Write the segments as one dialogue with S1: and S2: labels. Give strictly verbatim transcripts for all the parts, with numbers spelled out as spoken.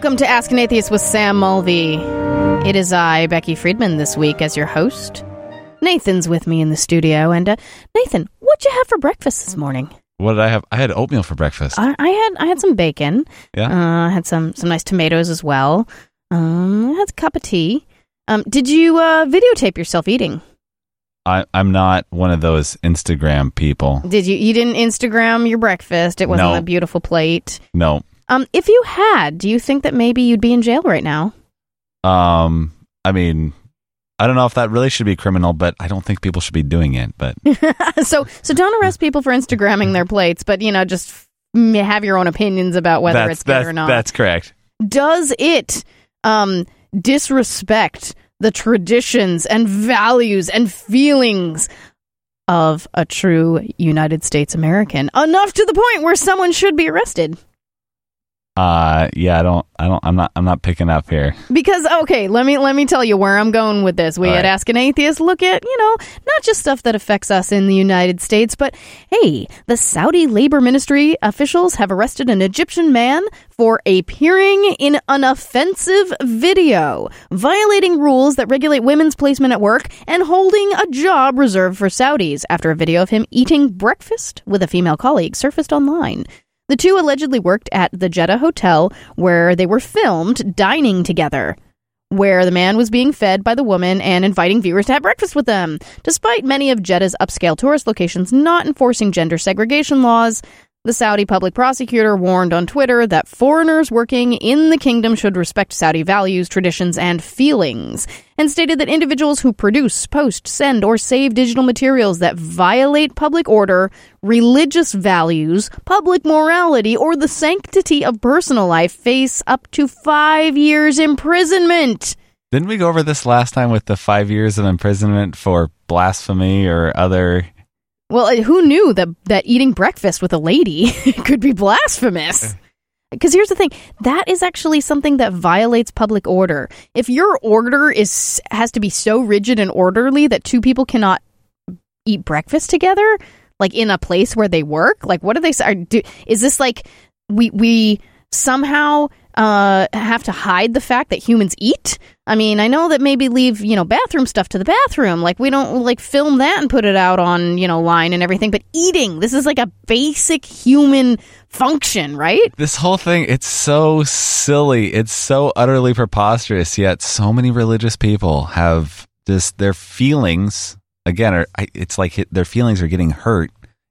S1: Welcome to Ask an Atheist with Sam Mulvey. It is I, Becky Friedman, this week as your host. Nathan's with me in the studio. And uh, Nathan, what'd you have for breakfast this morning?
S2: What did I have? I had oatmeal for breakfast.
S1: I, I had I had some bacon.
S2: Yeah.
S1: Uh, I had some, some nice tomatoes as well. Um, I had a cup of tea. Um, did you uh, videotape yourself eating?
S2: I, I'm not one of those Instagram people.
S1: Did you? You didn't Instagram your breakfast? It wasn't
S2: No.
S1: a beautiful plate.
S2: No.
S1: Um, if you had, do you think that maybe you'd be in jail right now?
S2: Um. I mean, I don't know if that really should be criminal, but I don't think people should be doing it. But
S1: so, so don't arrest people for Instagramming their plates, but you know, just f- have your own opinions about whether
S2: that's
S1: it's good
S2: that's,
S1: or not.
S2: that's correct.
S1: Does it um disrespect the traditions and values and feelings of a true United States American enough to the point where someone should be arrested?
S2: Uh. Yeah. I don't. I don't. I'm not. I'm not picking up here.
S1: Because, okay, let me let me tell you where I'm going with this. We
S2: All
S1: at
S2: right.
S1: Ask an Atheist look at, you know, not just stuff that affects us in the United States, but, hey, the Saudi Labor Ministry officials have arrested an Egyptian man for appearing in an offensive video, violating rules that regulate women's placement at work, and holding a job reserved for Saudis after a video of him eating breakfast with a female colleague surfaced online. The two allegedly worked at the Jeddah hotel where they were filmed dining together, where the man was being fed by the woman and inviting viewers to have breakfast with them. Despite many of Jeddah's upscale tourist locations not enforcing gender segregation laws, the Saudi public prosecutor warned on Twitter that foreigners working in the kingdom should respect Saudi values, traditions, and feelings, and stated that individuals who produce, post, send, or save digital materials that violate public order, religious values, public morality, or the sanctity of personal life face up to five years imprisonment.
S2: Didn't we go over this last time with the five years of imprisonment for blasphemy or other?
S1: Well, who knew that, that eating breakfast with a lady could be blasphemous? Because here's the thing, that is actually something that violates public order. If your order is has to be so rigid and orderly that two people cannot eat breakfast together, like in a place where they work, like what do they say? Do, is this like we we somehow uh, have to hide the fact that humans eat? I mean, I know that maybe leave, you know, bathroom stuff to the bathroom. Like, we don't, like, film that and put it out on, you know, line and everything. But eating, this is like a basic human function, right?
S2: This whole thing, it's so silly. It's so utterly preposterous, yet so many religious people have just their feelings, again, are, it's like their feelings are getting hurt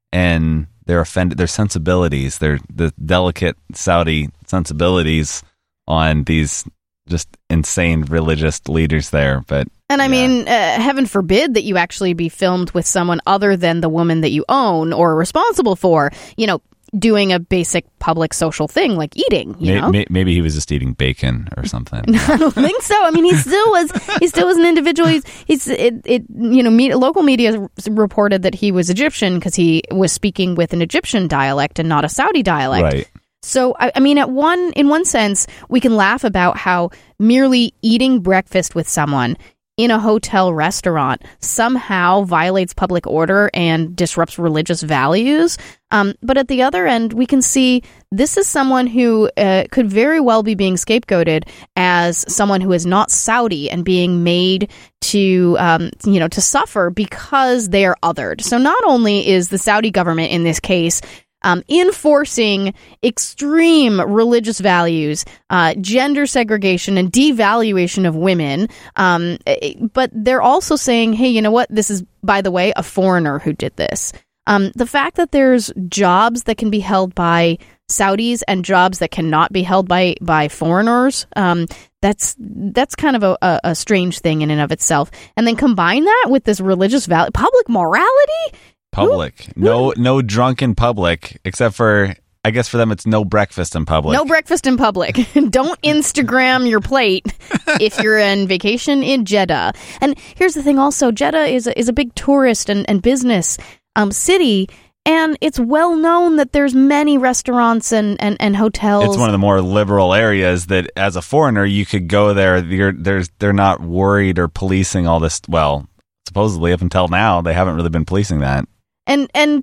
S2: and they're offended, their sensibilities, their the delicate Saudi sensibilities on these just insane religious leaders there. But
S1: and I
S2: yeah.
S1: mean, uh, heaven forbid that you actually be filmed with someone other than the woman that you own or are responsible for, you know, doing a basic public social thing like eating, you
S2: may,
S1: know?
S2: may, maybe he was just eating bacon or something.
S1: I don't think so. I mean, he still was. He still was an individual. He's, he's it, it. You know, me, local media reported that he was Egyptian because he was speaking with an Egyptian dialect and not a Saudi dialect.
S2: Right.
S1: So, I, I mean, at one in one sense, we can laugh about how merely eating breakfast with someone in a hotel restaurant somehow violates public order and disrupts religious values. Um, but at the other end, we can see this is someone who uh, could very well be being scapegoated as someone who is not Saudi and being made to, um, you know, to suffer because they are othered. So not only is the Saudi government in this case Um, enforcing extreme religious values, uh, gender segregation, and devaluation of women. Um, but they're also saying, hey, you know what? This is, by the way, a foreigner who did this. Um, the fact that there's jobs that can be held by Saudis and jobs that cannot be held by by foreigners, um, that's that's kind of a, a, a strange thing in and of itself. And then combine that with this religious value, public morality.
S2: Public.
S1: Who,
S2: no no drunk in public, except for, I guess for them it's no breakfast in public.
S1: No breakfast in public. Don't Instagram your plate if you're on vacation in Jeddah. And here's the thing also, Jeddah is a, is a big tourist and, and business um, city, and it's well known that there's many restaurants and, and, and hotels.
S2: It's one of the more liberal areas that as a foreigner you could go there. You're, there's, they're not worried or policing all this. Well, supposedly up until now they haven't really been policing that.
S1: And, and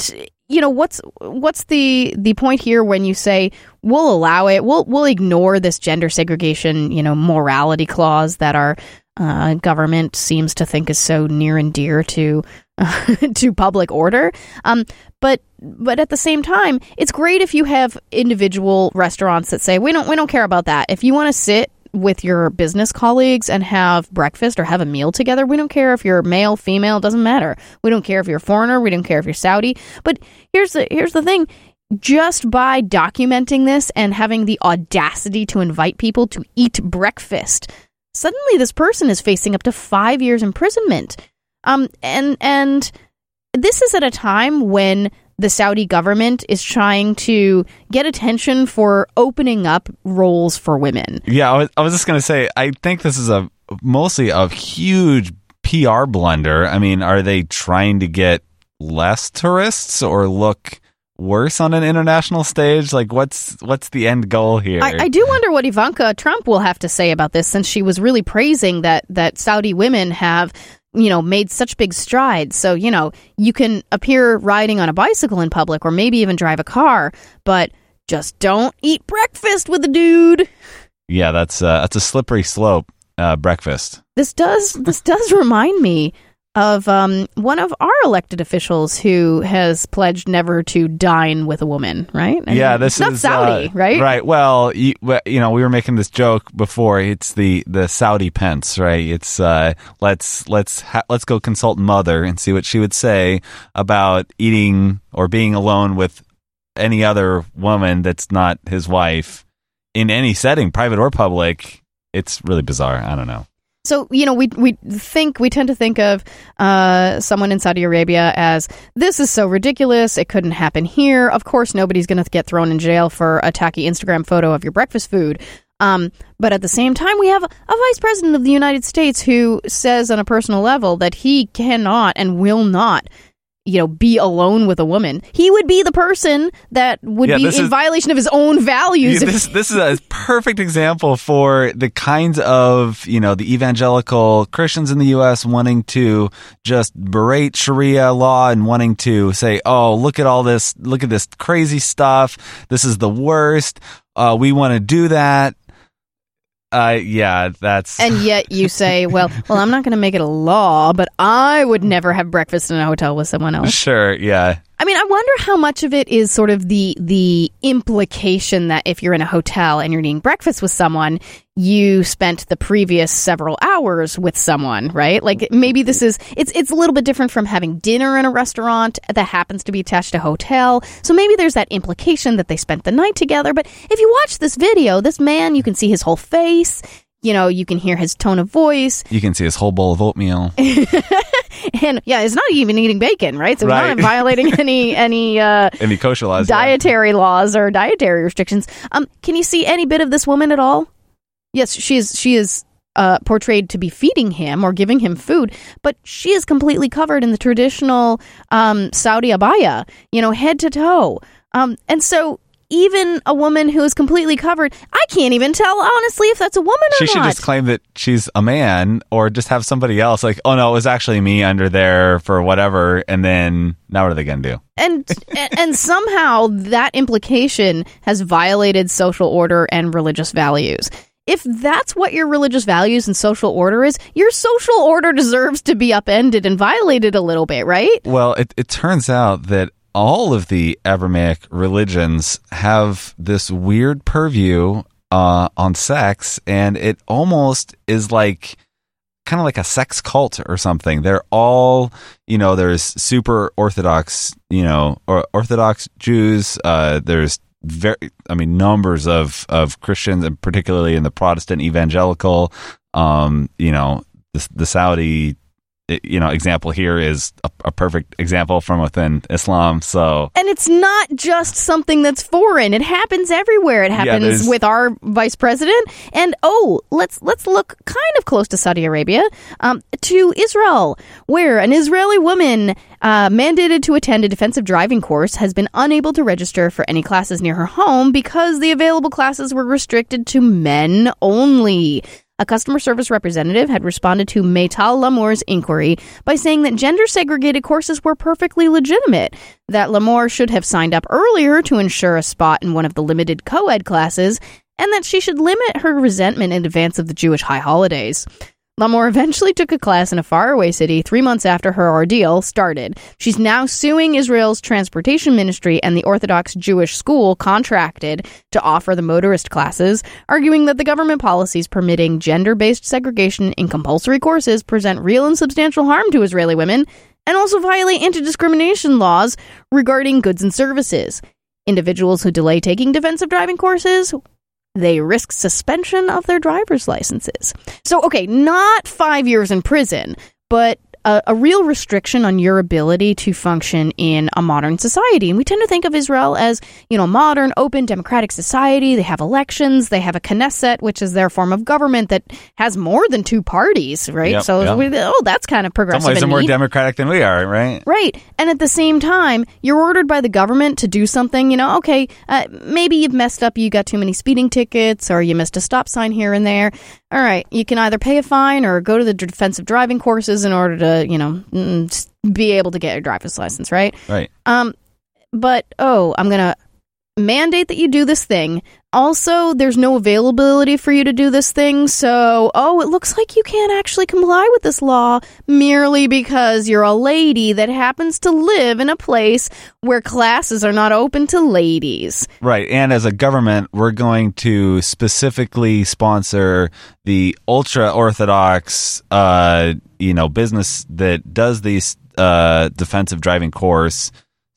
S1: you know, what's what's the the point here when you say we'll allow it, we'll we'll ignore this gender segregation, you know, morality clause that our uh, government seems to think is so near and dear to uh, to public order. Um, but but at the same time, it's great if you have individual restaurants that say we don't we don't care about that. If you want to sit with your business colleagues and have breakfast or have a meal together, we don't care if you're male, female, doesn't matter. We don't care if you're a foreigner, we don't care if you're Saudi. But here's the here's the thing. Just by documenting this and having the audacity to invite people to eat breakfast, suddenly this person is facing up to five years imprisonment. Um, and and this is at a time when the Saudi government is trying to get attention for opening up roles for women.
S2: Yeah, I was, I was just going to say, I think this is a mostly a huge P R blunder. I mean, are they trying to get less tourists or look worse on an international stage? Like, what's what's the end goal here?
S1: I, I do wonder what Ivanka Trump will have to say about this, since she was really praising that that Saudi women have, you know, made such big strides. So, you know, you can appear riding on a bicycle in public or maybe even drive a car, but just don't eat breakfast with a dude.
S2: Yeah, that's uh, that's a slippery slope, uh, breakfast.
S1: This does this does remind me of um, one of our elected officials who has pledged never to dine with a woman, right? I
S2: yeah,
S1: mean,
S2: this
S1: it's
S2: is
S1: not Saudi,
S2: uh,
S1: right?
S2: Right. Well, you, you know, we were making this joke before. It's the, the Saudi Pence, right? It's uh, let's let's ha- let's go consult Mother and see what she would say about eating or being alone with any other woman that's not his wife in any setting, private or public. It's really bizarre. I don't know.
S1: So, you know, we we think, we tend to think of uh, someone in Saudi Arabia as, this is so ridiculous, it couldn't happen here. Of course, nobody's going to get thrown in jail for a tacky Instagram photo of your breakfast food. Um, but at the same time, we have a, a vice president of the United States who says on a personal level that he cannot and will not, you know, be alone with a woman. He would be the person that would
S2: yeah,
S1: be in
S2: is,
S1: violation of his own values.
S2: Yeah, this, this is a perfect example for the kinds of, you know, the evangelical Christians in the U S wanting to just berate Sharia law and wanting to say, oh, look at all this, look at this crazy stuff. This is the worst. Uh, we want to do that. Uh, yeah, that's...
S1: And yet you say, well, well, I'm not going to make it a law, but I would never have breakfast in a hotel with someone else.
S2: Sure, yeah.
S1: I mean, I wonder how much of it is sort of the the implication that if you're in a hotel and you're eating breakfast with someone, you spent the previous several hours with someone, right? Like, maybe this is, it's it's a little bit different from having dinner in a restaurant that happens to be attached to a hotel. So maybe there's that implication that they spent the night together. But if you watch this video, this man, you can see his whole face. You know, you can hear his tone of voice.
S2: You can see his whole bowl of oatmeal.
S1: And yeah, it's not even eating bacon, right? So
S2: right.
S1: we're not violating any any uh,
S2: any kosher laws,
S1: dietary
S2: yeah.
S1: laws or dietary restrictions. Um, can you see any bit of this woman at all? Yes, she is. She is uh, portrayed to be feeding him or giving him food, but she is completely covered in the traditional um, Saudi abaya, you know, head to toe. Um, and so even a woman who is completely covered, I can't even tell, honestly, if that's a woman or
S2: she
S1: not.
S2: She should just claim that she's a man, or just have somebody else like, oh no, it was actually me under there for whatever, and then now what are they going to do?
S1: And and somehow that implication has violated social order and religious values. If that's what your religious values and social order is, your social order deserves to be upended and violated a little bit, right?
S2: Well, it, it turns out that all of the Abrahamic religions have this weird purview uh, on sex, and it almost is like kind of like a sex cult or something. They're all, you know, there's super Orthodox, you know, or Orthodox Jews. Uh, there's very, I mean, numbers of, of Christians, and particularly in the Protestant evangelical, um, you know, the, the Saudi, you know, example here is a, a perfect example from within Islam. So,
S1: and it's not just something that's foreign; it happens everywhere. It happens yeah, with our vice president. And oh, let's let's look kind of close to Saudi Arabia, um, to Israel, where an Israeli woman uh, mandated to attend a defensive driving course has been unable to register for any classes near her home because the available classes were restricted to men only. a customer service representative had responded to Maytal Lamour's inquiry by saying that gender-segregated courses were perfectly legitimate, that Lamour should have signed up earlier to ensure a spot in one of the limited co-ed classes, and that she should limit her resentment in advance of the Jewish high holidays. Lamour eventually took a class in a faraway city three months after her ordeal started. She's now suing Israel's transportation ministry and the Orthodox Jewish school contracted to offer the motorist classes, arguing that the government policies permitting gender-based segregation in compulsory courses present real and substantial harm to Israeli women and also violate anti-discrimination laws regarding goods and services. Individuals who delay taking defensive driving courses, they risk suspension of their driver's licenses. So, okay, not five years in prison, but a, a real restriction on your ability to function in a modern society. And we tend to think of Israel as, you know, modern, open, democratic society. They have elections. They have a Knesset, which is their form of government that has more than two parties, right?
S2: Yep,
S1: so,
S2: yep.
S1: We, oh, that's kind of progressive.
S2: Some ways
S1: and
S2: they're more
S1: neat.
S2: democratic than we are, right?
S1: Right. And at the same time, you're ordered by the government to do something, you know, okay, uh, maybe you've messed up, you got too many speeding tickets, or you missed a stop sign here and there. All right, you can either pay a fine or go to the defensive driving courses in order to, you know, be able to get your driver's license, right?
S2: Right.
S1: Um, but, oh, I'm going to mandate that you do this thing. Also, there's no availability for you to do this thing, so, oh, it looks like you can't actually comply with this law merely because you're a lady that happens to live in a place where classes are not open to ladies.
S2: Right, and as a government, we're going to specifically sponsor the ultra-Orthodox, uh, you know, business that does these uh, defensive driving course,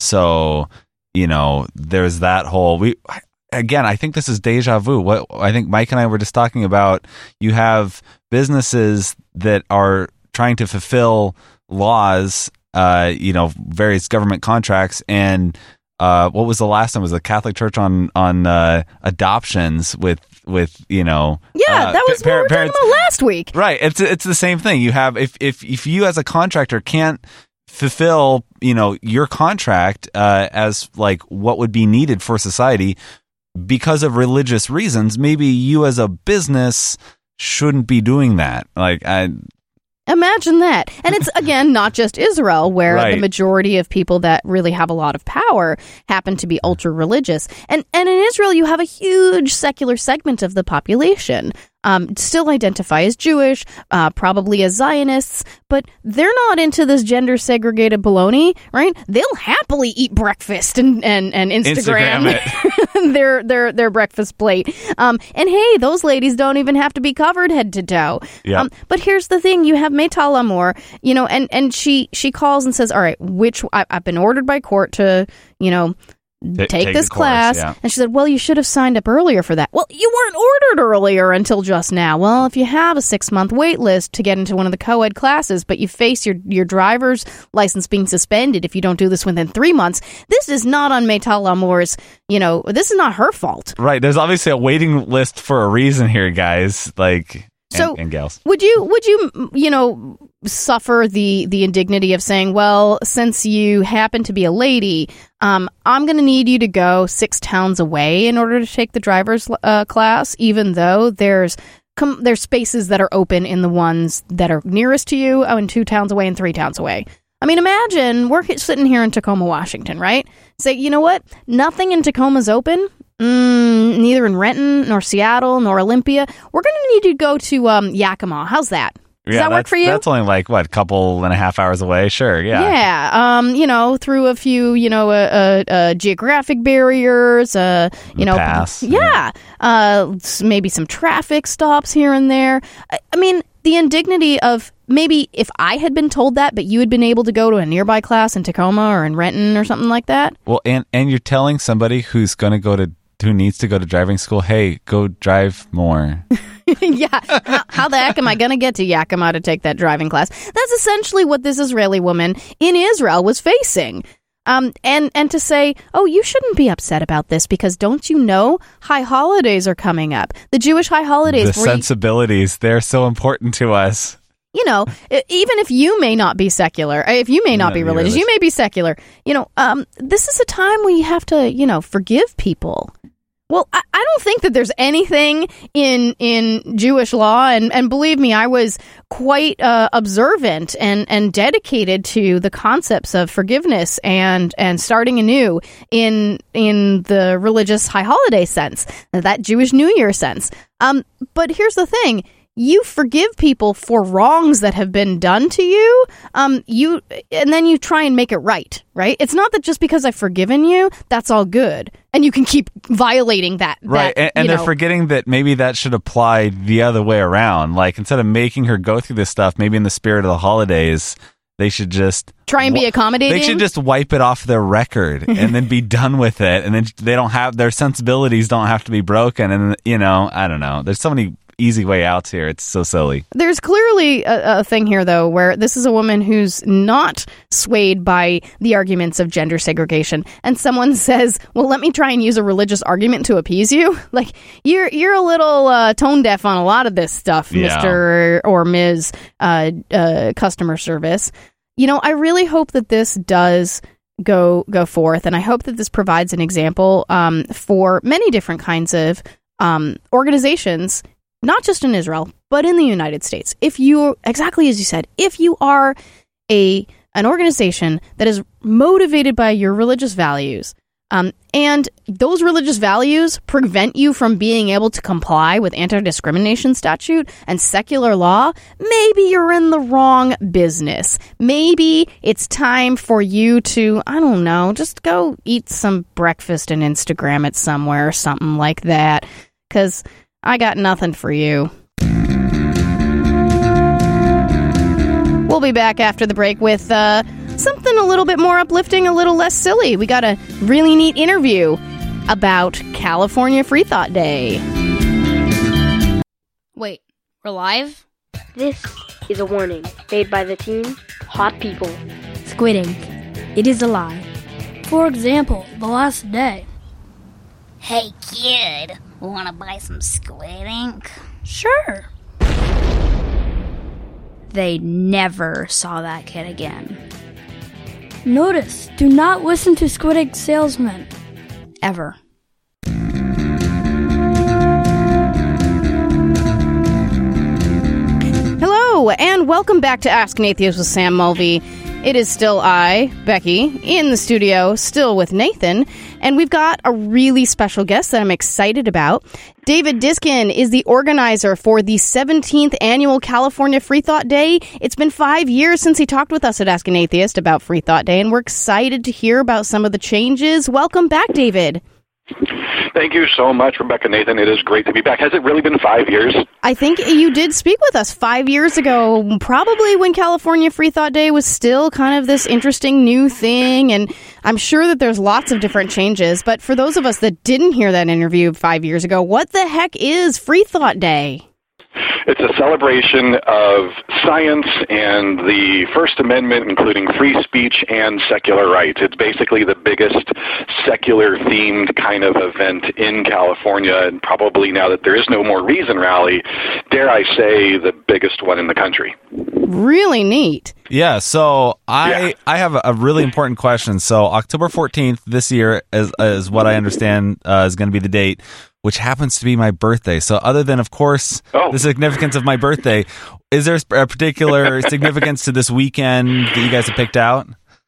S2: so, you know, there's that whole... we. Again, I think this is deja vu. What I think Mike and I were just talking about, you have businesses that are trying to fulfill laws, uh, you know, various government contracts, and uh, what was the last time? It was the Catholic Church on on uh, adoptions with with you know.
S1: Yeah,
S2: uh,
S1: that was
S2: par-
S1: what we were
S2: parents.
S1: talking about last week.
S2: Right. It's it's the same thing. You have if if if you as a contractor can't fulfill, you know, your contract uh, as like what would be needed for society, because of religious reasons, maybe you as a business shouldn't be doing that. Like, I
S1: imagine that. And it's, again, not just Israel, where
S2: Right.
S1: the majority of people that really have a lot of power happen to be ultra-religious. And and in Israel, you have a huge secular segment of the population. Um, still identify as Jewish, uh, probably as Zionists, but they're not into this gender-segregated baloney, right? They'll happily eat breakfast and, and, and Instagram,
S2: Instagram
S1: their their their breakfast plate. Um, and hey, those ladies don't even have to be covered head to toe.
S2: Yep.
S1: Um, but here's the thing: you have Maytal Lamour, you know, and and she she calls and says, "All right, which I, I've been ordered by court to, you know."
S2: T-
S1: Take,
S2: take
S1: this
S2: the course,
S1: class.
S2: yeah.
S1: And she said, well, you should have signed up earlier for that. Well, you weren't ordered earlier until just now. Well, if you have a six-month wait list to get into one of the co-ed classes, but you face your, your driver's license being suspended if you don't do this within three months, this is not on Maytal Lamour's, you know, this is not her fault.
S2: Right. There's obviously a waiting list for a reason here, guys. Like,
S1: So
S2: and, and gals.
S1: Would you, would you, you know, suffer the, the indignity of saying, well, since you happen to be a lady, um, I'm going to need you to go six towns away in order to take the driver's uh, class, even though there's com- there's spaces that are open in the ones that are nearest to you, oh, and two towns away and three towns away. I mean, imagine we're sitting here in Tacoma, Washington, right? Say, you know what? Nothing in Tacoma's open. Mm, neither in Renton, nor Seattle, nor Olympia. We're going to need you to go to um, Yakima. How's that? Does
S2: yeah,
S1: that work for you?
S2: That's only like, what, a couple and a half hours away? Sure, yeah.
S1: Yeah, um, you know, through a few, you know, uh, uh, uh, geographic barriers, uh, you know,
S2: Pass.
S1: yeah, uh, s- maybe some traffic stops here and there. I, I mean, the indignity of maybe if I had been told that, but you had been able to go to a nearby class in Tacoma or in Renton or something like that.
S2: Well, and, and you're telling somebody who's going to go to, who needs to go to driving school, hey, go drive more.
S1: yeah. How, how the heck am I going to get to Yakima to take that driving class? That's essentially what this Israeli woman in Israel was facing. Um, and, and to say, oh, you shouldn't be upset about this because don't you know high holidays are coming up? The Jewish high holidays.
S2: The
S1: where you-
S2: sensibilities, they're so important to us.
S1: You know, e- even if you may not be secular, if you may not
S2: No,
S1: be
S2: you're
S1: religious,
S2: religious.
S1: you may be secular. You know, um, this is a time where you have to, you know, forgive people. Well, I, I don't think that there's anything in in Jewish law, and, and believe me, I was quite uh, observant and, and dedicated to the concepts of forgiveness and and starting anew in in the religious high holiday sense, that Jewish New Year sense. Um, but here's the thing. You forgive people for wrongs that have been done to you, um, you, and then you try and make it right, right? It's not that just because I've forgiven you, that's all good, and you can keep violating that.
S2: Right,
S1: that,
S2: and, and they're
S1: know.
S2: forgetting that maybe that should apply the other way around. Like, instead of making her go through this stuff, maybe in the spirit of the holidays, they should just...
S1: Try and be accommodating?
S2: They should just wipe it off their record and then be done with it, and then they don't have... Their sensibilities don't have to be broken, and, you know, I don't know. There's so many... easy way outs here. It's so silly.
S1: There's clearly a, a thing here, though, where this is a woman who's not swayed by the arguments of gender segregation, and someone says, well, let me try and use a religious argument to appease you. Like, you're you're a little uh, tone deaf on a lot of this stuff,
S2: yeah.
S1: Mister or Miz Uh, uh, customer service. You know, I really hope that this does go go forth, and I hope that this provides an example um, for many different kinds of um, organizations, not just in Israel, but in the United States. If you, exactly as you said, if you are a an organization that is motivated by your religious values, um, and those religious values prevent you from being able to comply with anti-discrimination statute and secular law, maybe you're in the wrong business. Maybe it's time for you to, I don't know, just go eat some breakfast and Instagram it somewhere or something like that. Because I got nothing for you. We'll be back after the break with uh, something a little bit more uplifting, a little less silly. We got a really neat interview about California Free Thought Day.
S3: Wait, we're live?
S4: This is a warning made by the team Hot People.
S5: Squid Ink. It is a lie. For example, the last day.
S3: Hey kid, wanna buy some squid ink?
S5: Sure.
S3: They never saw that kid again.
S5: Notice, do not listen to Squid Ink salesmen.
S3: Ever.
S1: Hello, and welcome back to Ask an Atheist with Sam Mulvey. It is still I, Becky, in the studio, still with Nathan, and we've got a really special guest that I'm excited about. David Diskin is the organizer for the seventeenth Annual California Free Thought Day. It's been five years since he talked with us at Ask an Atheist about Free Thought Day, and we're excited to hear about some of the changes. Welcome back, David.
S6: Thank you so much, Rebecca, Nathan. It is great to be back. Has it really been five years?
S1: I think you did speak with us five years ago, probably when California Free Thought Day was still kind of this interesting new thing, and I'm sure that there's lots of different changes. But for those of us that didn't hear that interview five years ago, what the heck is Free Thought Day?
S6: It's a celebration of science and the First Amendment, including free speech and secular rights. It's basically the biggest secular-themed kind of event in California, and probably now that there is no more Reason Rally, dare I say, the biggest one in the country.
S1: Really neat.
S2: Yeah, so I
S6: Yeah.
S2: I have a really important question. So October fourteenth this year is, is what I understand uh, is going to be the date, which happens to be my birthday. So other than, of course,
S6: Oh.
S2: the significance of my birthday, is there a particular significance to this weekend that you guys have picked out?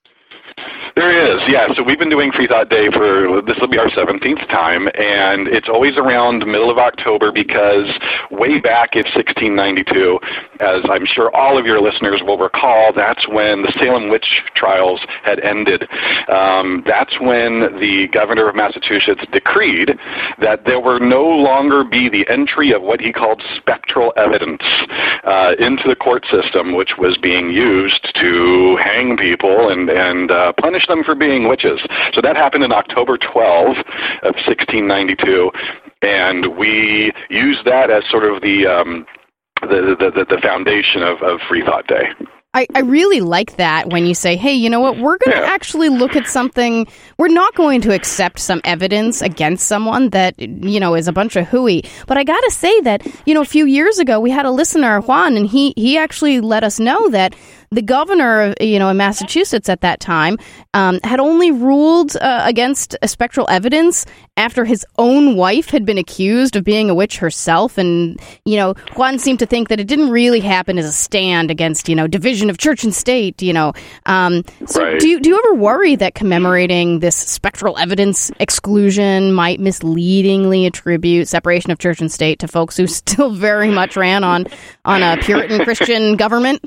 S6: There is, yeah. So we've been doing Free Thought Day for, this will be our seventeenth time, and it's always around the middle of October because way back in sixteen ninety-two, as I'm sure all of your listeners will recall, that's when the Salem witch trials had ended. Um, that's when the governor of Massachusetts decreed that there will no longer be the entry of what he called spectral evidence uh, into the court system, which was being used to hang people and, and uh, punish them for being witches. So that happened on October twelfth of sixteen ninety-two, and we use that as sort of the um, the, the, the foundation of, of Free Thought Day.
S1: I, I really like that when you say, hey, you know what, we're going to
S6: Yeah.
S1: actually look at something, we're not going to accept some evidence against someone that, you know, is a bunch of hooey. But I got to say that, you know, a few years ago, we had a listener, Juan, and he, he actually let us know that The governor, you know, in Massachusetts at that time um, had only ruled uh, against spectral evidence after his own wife had been accused of being a witch herself. And, you know, Juan seemed to think that it didn't really happen as a stand against, you know, division of church and state, you know. Um, so
S6: right.
S1: do you, do you ever worry that commemorating this spectral evidence exclusion might misleadingly attribute separation of church and state to folks who still very much ran on, on a Puritan Christian government?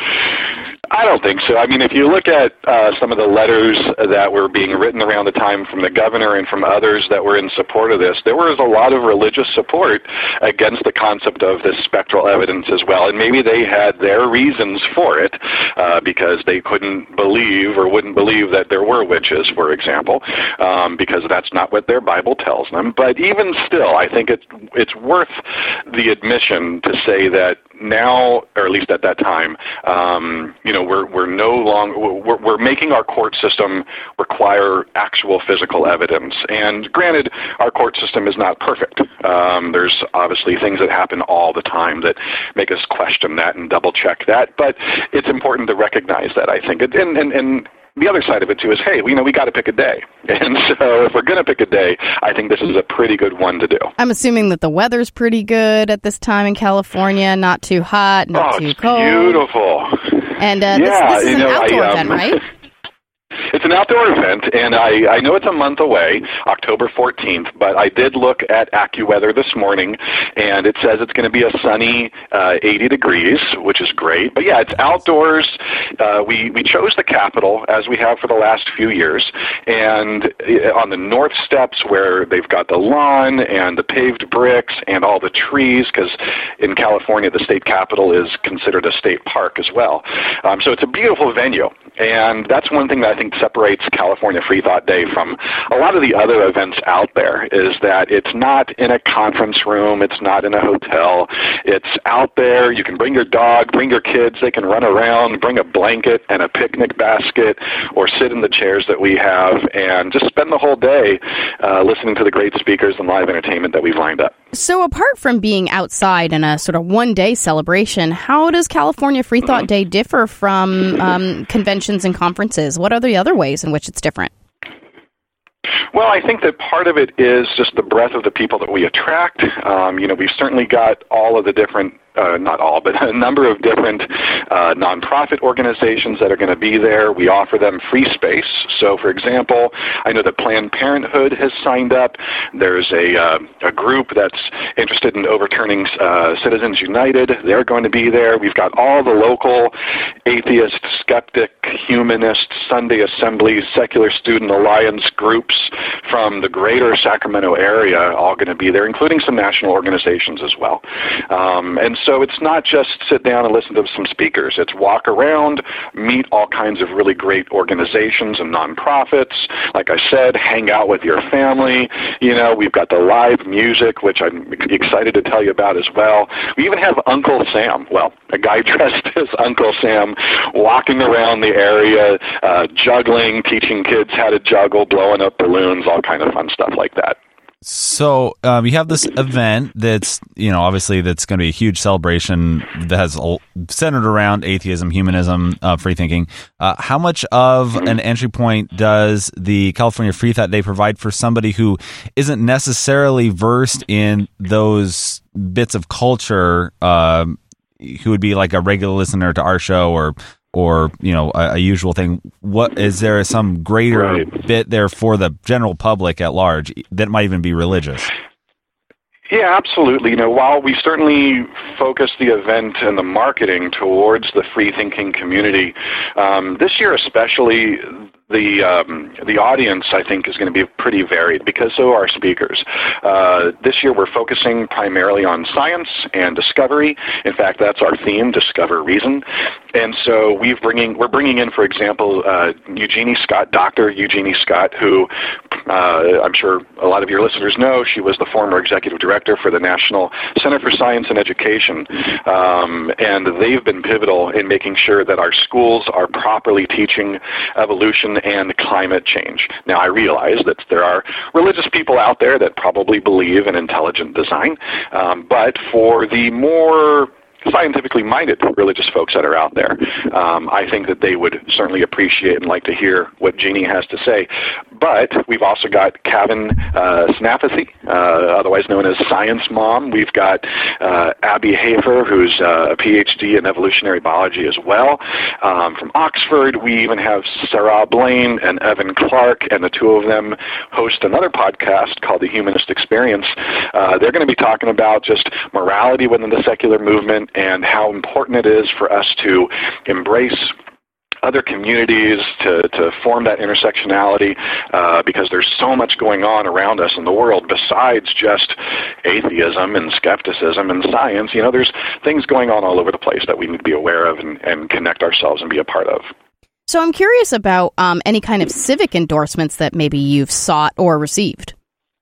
S6: I don't think so. I mean, if you look at uh, some of the letters that were being written around the time from the governor and from others that were in support of this, there was a lot of religious support against the concept of this spectral evidence as well. And maybe they had their reasons for it uh, because they couldn't believe or wouldn't believe that there were witches, for example, um, because that's not what their Bible tells them. But even still, I think it's, it's worth the admission to say that now, or at least at that time, um, you know, we're we're no longer we're, we're making our court system require actual physical evidence. And granted, our court system is not perfect. Um, there's obviously things that happen all the time that make us question that and double check that. But it's important to recognize that, I think. And and and the other side of it, too, is, hey, we know we got to pick a day. And so if we're going to pick a day, I think this is a pretty good one to do.
S1: I'm assuming that the weather's pretty good at this time in California, not too hot, not
S6: oh,
S1: too
S6: it's
S1: cold.
S6: Beautiful.
S1: And uh,
S6: yeah,
S1: this, this is
S6: you
S1: an
S6: know,
S1: outdoor
S6: I, um,
S1: event, right?
S6: It's an outdoor event, and I, I know it's a month away, October fourteenth, but I did look at AccuWeather this morning, and it says it's going to be a sunny uh, eighty degrees, which is great. But yeah, it's outdoors. Uh, we, we chose the Capitol, as we have for the last few years, and on the north steps where they've got the lawn and the paved bricks and all the trees, because in California the state capitol is considered a state park as well. Um, so it's a beautiful venue, and that's one thing that I think separates California Free Thought Day from a lot of the other events out there, is that it's not in a conference room, it's not in a hotel, it's out there. You can bring your dog, bring your kids, they can run around, bring a blanket and a picnic basket, or sit in the chairs that we have and just spend the whole day uh, listening to the great speakers and live entertainment that we've lined up.
S1: So apart from being outside in a sort of one-day celebration, how does California Free Thought mm-hmm. Day differ from um, conventions and conferences? What are the other ways in which it's different?
S6: Well, I think that part of it is just the breadth of the people that we attract. Um, you know, we've certainly got all of the different Uh, not all, but a number of different uh, nonprofit organizations that are going to be there. We offer them free space. So, for example, I know that Planned Parenthood has signed up. There's a, uh, a group that's interested in overturning uh, Citizens United. They're going to be there. We've got all the local atheist, skeptic, humanist, Sunday Assemblies, Secular Student Alliance groups from the greater Sacramento area all going to be there, including some national organizations as well. Um, and So it's not just sit down and listen to some speakers. It's walk around, meet all kinds of really great organizations and nonprofits. Like I said, hang out with your family. You know, we've got the live music, which I'm excited to tell you about as well. We even have Uncle Sam, well, a guy dressed as Uncle Sam, walking around the area, uh, juggling, teaching kids how to juggle, blowing up balloons, all kind of fun stuff like that.
S2: So um, you have this event that's, you know, obviously that's going to be a huge celebration that has a, centered around atheism, humanism, uh, free thinking. Uh, how much of an entry point does the California Free Thought Day provide for somebody who isn't necessarily versed in those bits of culture, uh, who would be like a regular listener to our show or or, you know, a, a usual thing? What is there some greater right. bit there for the general public at large that might even be religious?
S6: Yeah, absolutely. You know, while we certainly focus the event and the marketing towards the free thinking community, um, this year especially, the um, the audience, I think, is going to be pretty varied because so are speakers. Uh, this year we're focusing primarily on science and discovery. In fact, that's our theme, Discover Reason. And so we've bringing, we're bringing in, for example, uh, Eugenie Scott, Doctor Eugenie Scott, who uh, I'm sure a lot of your listeners know. She was the former executive director for the National Center for Science and Education. Um, and they've been pivotal in making sure that our schools are properly teaching evolution and climate change. Now, I realize that there are religious people out there that probably believe in intelligent design, um, but for the more scientifically minded religious folks that are out there. Um, I think that they would certainly appreciate and like to hear what Jeannie has to say. But we've also got Kavin uh, Snaffasy, uh, otherwise known as Science Mom. We've got uh, Abby Hafer, who's uh, a P H D in evolutionary biology as well. Um, from Oxford, we even have Sarah Blaine and Evan Clark, and the two of them host another podcast called The Humanist Experience. Uh, they're going to be talking about just morality within the secular movement and how important it is for us to embrace other communities, to, to form that intersectionality, uh, because there's so much going on around us in the world besides just atheism and skepticism and science. You know, there's things going on all over the place that we need to be aware of and, and connect ourselves and be a part of.
S1: So I'm curious about um, any kind of civic endorsements that maybe you've sought or received.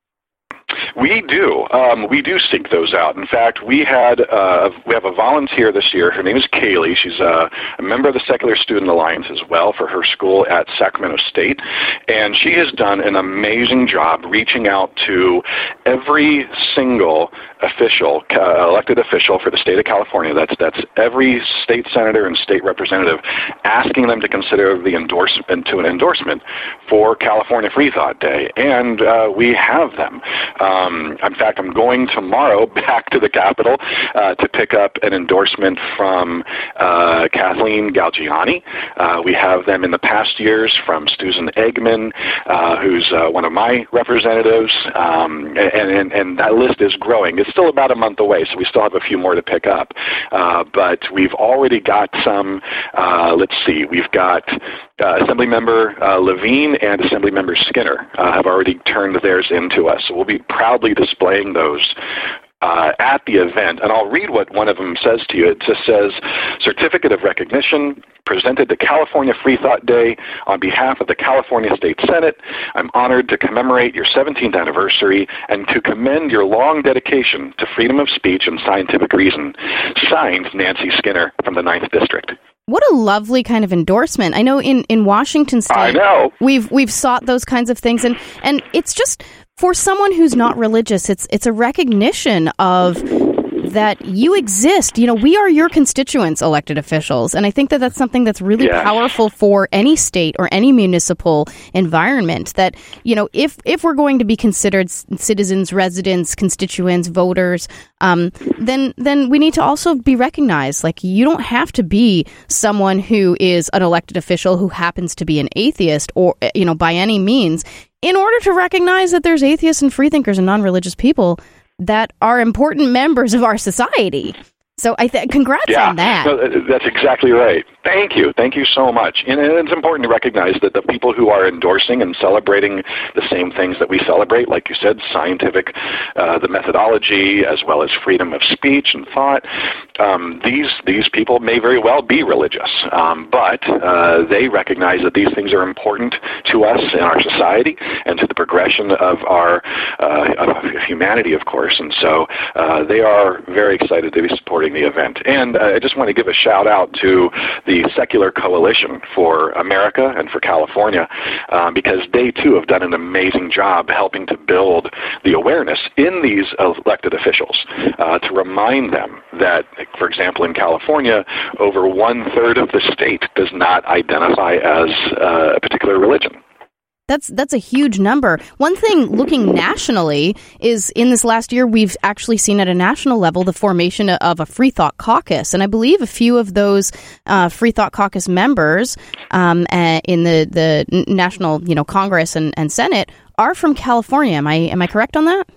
S6: We do. Um, we do seek those out. In fact, we had uh, we have a volunteer this year. Her name is Kaylee. She's a, a member of the Secular Student Alliance as well for her school at Sacramento State, and she has done an amazing job reaching out to every single official, uh, elected official for the state of California. That's that's every state senator and state representative, asking them to consider the endorsement to an endorsement for California Free Thought Day, and uh, we have them. Um, in fact, I'm going tomorrow back to the Capitol uh, to pick up an endorsement from uh, Kathleen Galgiani. Uh, we have them in the past years from Susan Eggman, uh, who's uh, one of my representatives, um, and, and, and that list is growing. It's still about a month away, so we still have a few more to pick up. Uh, but we've already got some, uh, let's see, we've got uh, Assemblymember uh, Levine and Assemblymember Skinner uh, have already turned theirs into us. So we'll be proudly displaying those uh, at the event. And I'll read what one of them says to you. It just says, Certificate of Recognition presented to California Free Thought Day on behalf of the California State Senate. I'm honored to commemorate your seventeenth anniversary and to commend your long dedication to freedom of speech and scientific reason. Signed, Nancy Skinner from the ninth District.
S1: What a lovely kind of endorsement. I know in, in Washington State,
S6: I know.
S1: we've we've sought those kinds of things, and, and it's just for someone who's not religious, it's it's a recognition of that you exist. You know, we are your constituents, elected officials, and I think that that's something that's really yes. powerful for any state or any municipal environment. That, you know, if if we're going to be considered citizens, residents, constituents, voters, um, then then we need to also be recognized. Like, you don't have to be someone who is an elected official who happens to be an atheist, or, you know, by any means, in order to recognize that there's atheists and freethinkers and non-religious people that are important members of our society. So I th- congrats
S6: yeah,
S1: on that.
S6: No, that's exactly right. Thank you. Thank you so much. And it's important to recognize that the people who are endorsing and celebrating the same things that we celebrate, like you said, scientific, uh, the methodology, as well as freedom of speech and thought, um, these these people may very well be religious, um, but uh, they recognize that these things are important to us in our society and to the progression of our uh, of humanity, of course. And so uh, they are very excited to be supporting the event. And uh, I just want to give a shout out to the Secular Coalition for America and for California, um, because they too have done an amazing job helping to build the awareness in these elected officials uh, to remind them that, for example, in California, over one third of the state does not identify as uh, a particular religion.
S1: That's that's a huge number. One thing, looking nationally, is in this last year, we've actually seen at a national level the formation of a Free Thought Caucus. And I believe a few of those uh, Free Thought Caucus members um, uh, in the, the National you know, Congress and, and Senate are from California. Am I am I correct on that?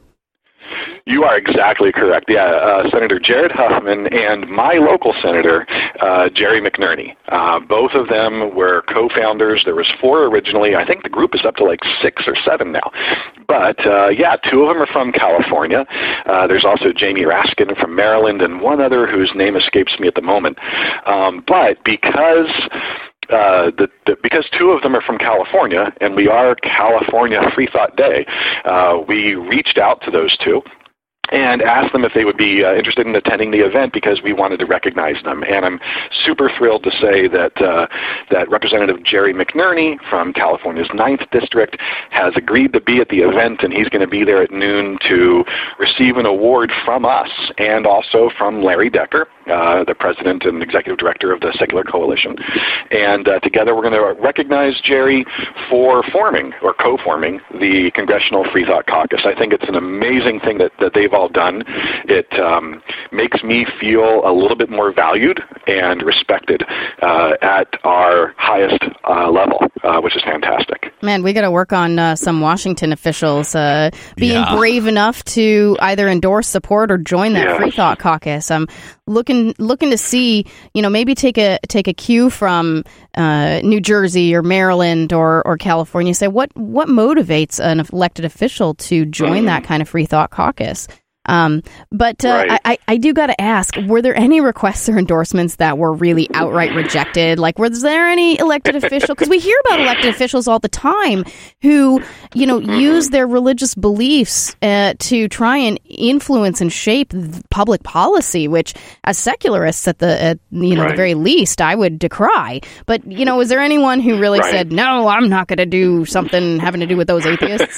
S6: You are exactly correct. Yeah, uh, Senator Jared Huffman and my local senator, uh, Jerry McNerney. Uh, both of them were co-founders. There was four originally. I think the group is up to like six or seven now. But, uh, yeah, two of them are from California. Uh, there's also Jamie Raskin from Maryland and one other whose name escapes me at the moment. Um, but because... Uh, the, the, because two of them are from California, and we are California Free Thought Day, uh, we reached out to those two and asked them if they would be uh, interested in attending the event because we wanted to recognize them. And I'm super thrilled to say that uh, that Representative Jerry McNerney from California's ninth District has agreed to be at the event, and he's going to be there at noon to receive an award from us and also from Larry Decker, uh, the president and executive director of the Secular Coalition. And uh, together we're going to recognize Jerry for forming or co-forming the Congressional Free Thought Caucus. I think it's an amazing thing that, that they've all done. It um, makes me feel a little bit more valued and respected uh, at our highest uh, level, uh, which is fantastic.
S1: Man, we got to work on uh, some Washington officials uh, being
S2: Yeah.
S1: brave enough to either endorse, support, or join that
S6: Yes.
S1: Free Thought Caucus. I'm looking looking to see, you know, maybe take a take a cue from uh, New Jersey or Maryland or, or California. Say what what motivates an elected official to join
S6: Mm.
S1: that kind of Free Thought Caucus. Um, but uh,
S6: Right.
S1: I, I, I do got to ask, were there any requests or endorsements that were really outright rejected? Like, was there any elected official? Because we hear about elected officials all the time who, you know, use their religious beliefs uh, to try and influence and shape public policy, which, as secularists, at the at, you know
S6: Right.
S1: the very least, I would decry. But you know, was there anyone who really
S6: Right.
S1: said, "No, I'm not going to do something having to do with those atheists"?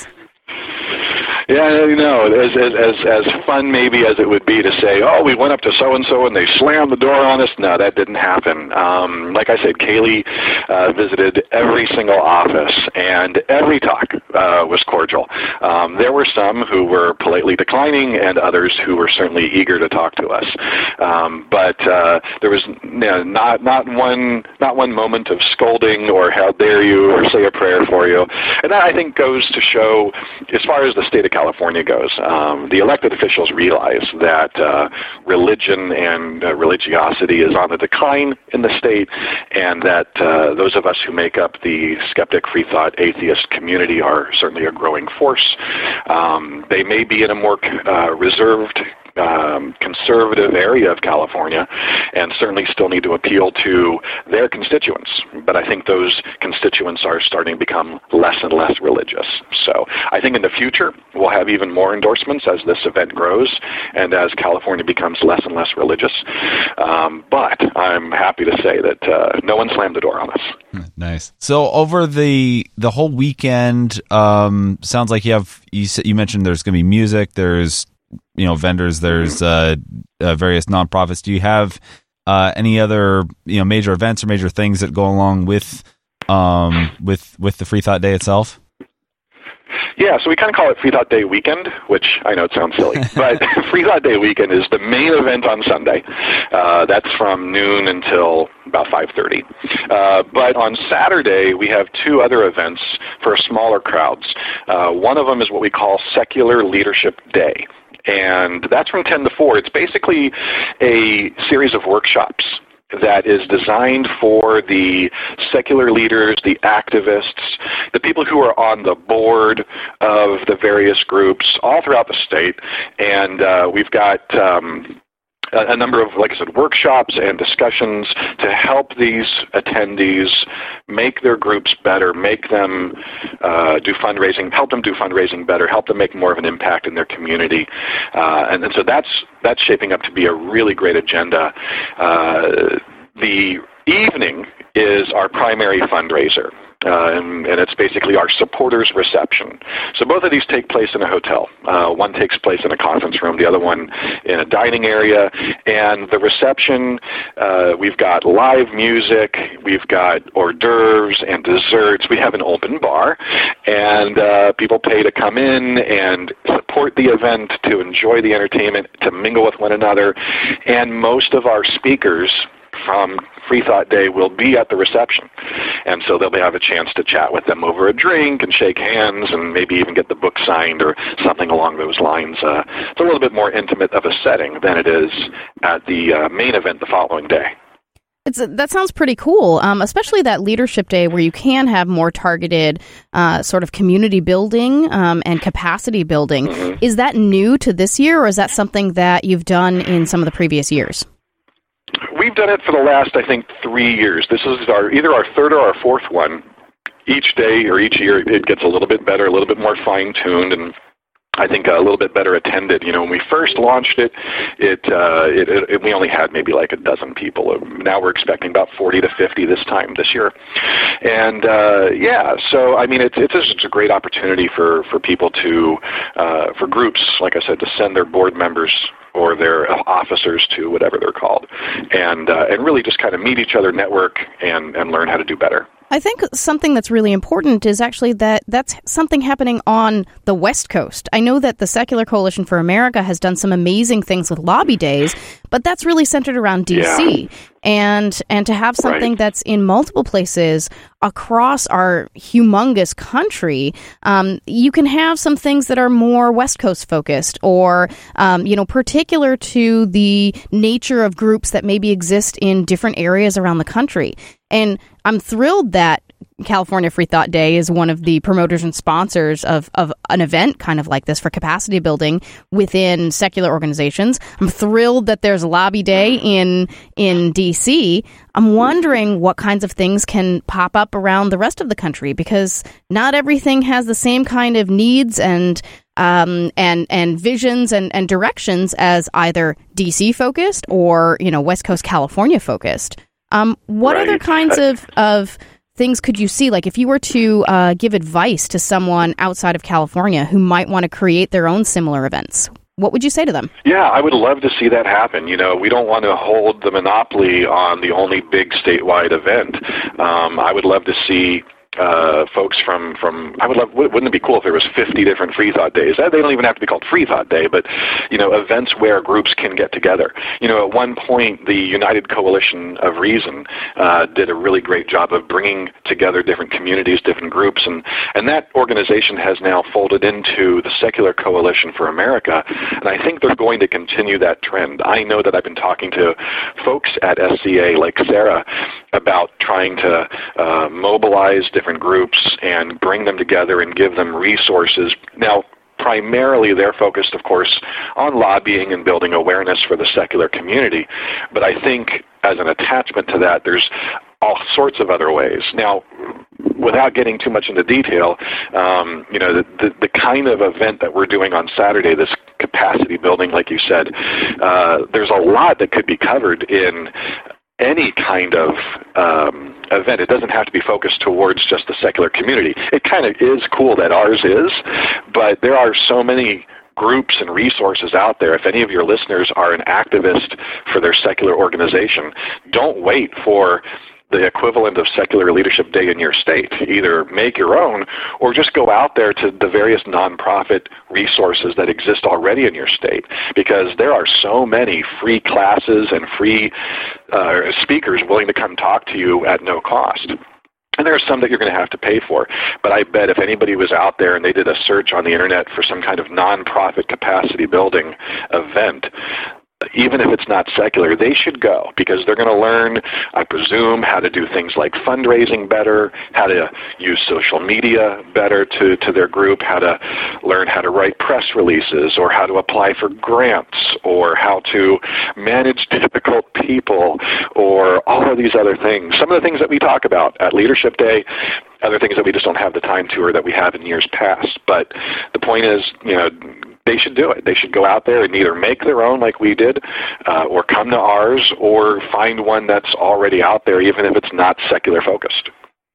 S6: Yeah, you know, as, as as as fun maybe as it would be to say, oh, we went up to so-and-so and they slammed the door on us. No, that didn't happen. Um, like I said, Kaylee uh, visited every single office, and every talk uh, was cordial. Um, there were some who were politely declining and others who were certainly eager to talk to us. Um, but uh, there was you know, not not one not one moment of scolding or how dare you or say a prayer for you. And that, I think, goes to show, as far as the state of California goes, um, the elected officials realize that uh, religion and uh, religiosity is on the decline in the state, and that uh, those of us who make up the skeptic, free thought, atheist community are certainly a growing force. Um, they may be in a more uh, reserved Um, conservative area of California, and certainly still need to appeal to their constituents. But I think those constituents are starting to become less and less religious. So I think in the future we'll have even more endorsements as this event grows and as California becomes less and less religious. Um, but I'm happy to say that uh, no one slammed the door on us.
S2: Nice. So over the the whole weekend, um, sounds like you have you you mentioned there's going to be music. There's you know vendors. There's uh, uh, various nonprofits. Do you have uh, any other you know major events or major things that go along with um, with with the Free Thought Day itself?
S6: Yeah, so we kind of call it Free Thought Day Weekend, which I know it sounds silly, but Free Thought Day Weekend is the main event on Sunday. Uh, that's from noon until about five thirty. Uh, but on Saturday, we have two other events for smaller crowds. Uh, one of them is what we call Secular Leadership Day, and that's from ten to four. It's basically a series of workshops that is designed for the secular leaders, the activists, the people who are on the board of the various groups all throughout the state. And uh, we've got um, a, a number of, like I said, workshops and discussions to help these attendees make their groups better, make them uh, do fundraising, help them do fundraising better, help them make more of an impact in their community. Uh, and, and so that's that's shaping up to be a really great agenda. Uh, the evening is our primary fundraiser. Uh, and, and it's basically our supporters reception. So both of these take place in a hotel. Uh, one takes place in a conference room, the other one in a dining area. And the reception, uh, we've got live music, we've got hors d'oeuvres and desserts. We have an open bar, and uh, people pay to come in and support the event, to enjoy the entertainment, to mingle with one another. And most of our speakers from Free Thought Day will be at the reception. And so they'll have a chance to chat with them over a drink and shake hands and maybe even get the book signed or something along those lines. Uh, it's a little bit more intimate of a setting than it is at the uh, main event the following day.
S1: It's that sounds pretty cool, um, especially that Leadership Day where you can have more targeted uh, sort of community building um, and capacity building. Mm-hmm. Is that new to this year, or is that something that you've done in some of the previous years?
S6: We've done it for the last, I think, three years. This is our either our third or our fourth one. Each day or each year it gets a little bit better, a little bit more fine-tuned, and I think a little bit better attended. You know, when we first launched it, it, uh, it, it, it we only had maybe like a dozen people. Now we're expecting about forty to fifty this time this year. And uh, yeah, so I mean, it's it's just a great opportunity for for people to uh, for groups, like I said, to send their board members or their officers to, whatever they're called, and uh, and really just kind of meet each other, network, and, and learn how to do better.
S1: I think something that's really important is actually that that's something happening on the West Coast. I know that the Secular Coalition for America has done some amazing things with lobby days, but that's really centered around D C. Yeah. And and to have something right. that's in multiple places across our humongous country, um, you can have some things that are more West Coast focused, or um, you know, particular to the nature of groups that maybe exist in different areas around the country. And I'm thrilled that California Free Thought Day is one of the promoters and sponsors of, of an event kind of like this for capacity building within secular organizations. I'm thrilled that there's Lobby Day in in D C. I'm wondering what kinds of things can pop up around the rest of the country, because not everything has the same kind of needs and um, and and visions and, and directions as either D C focused or, you know, West Coast California focused. Um, what right. other kinds of, of things could you see? Like if you were to uh, give advice to someone outside of California who might want to create their own similar events, what would you say to them?
S6: Yeah, I would love to see that happen. You know, we don't want to hold the monopoly on the only big statewide event. Um, I would love to see Uh, folks from, from, I would love, wouldn't it be cool if there was fifty different Free Thought Days? They don't even have to be called Free Thought Day, but, you know, events where groups can get together. You know, at one point, the United Coalition of Reason uh, did a really great job of bringing together different communities, different groups, and, and that organization has now folded into the Secular Coalition for America, and I think they're going to continue that trend. I know that I've been talking to folks at S C A like Sarah about trying to uh, mobilize different groups and bring them together and give them resources. Now, primarily they're focused, of course, on lobbying and building awareness for the secular community. But I think as an attachment to that, there's all sorts of other ways. Now, without getting too much into detail, um, you know, the, the, the kind of event that we're doing on Saturday, this capacity building, like you said, uh, there's a lot that could be covered in any kind of um, event. It doesn't have to be focused towards just the secular community. It kind of is cool that ours is, but there are so many groups and resources out there. If any of your listeners are an activist for their secular organization, don't wait for the equivalent of Secular Leadership Day in your state. Either make your own or just go out there to the various nonprofit resources that exist already in your state, because there are so many free classes and free uh, speakers willing to come talk to you at no cost. And there are some that you're going to have to pay for. But I bet if anybody was out there and they did a search on the internet for some kind of nonprofit capacity building event, even if it's not secular, they should go, because they're going to learn, I presume, how to do things like fundraising better, how to use social media better to, to their group, how to learn how to write press releases, or how to apply for grants, or how to manage difficult people, or all of these other things. Some of the things that we talk about at Leadership Day, other things that we just don't have the time to or that we have in years past. But the point is, you know, they should do it. They should go out there and either make their own like we did, uh, or come to ours, or find one that's already out there, even if it's not secular focused.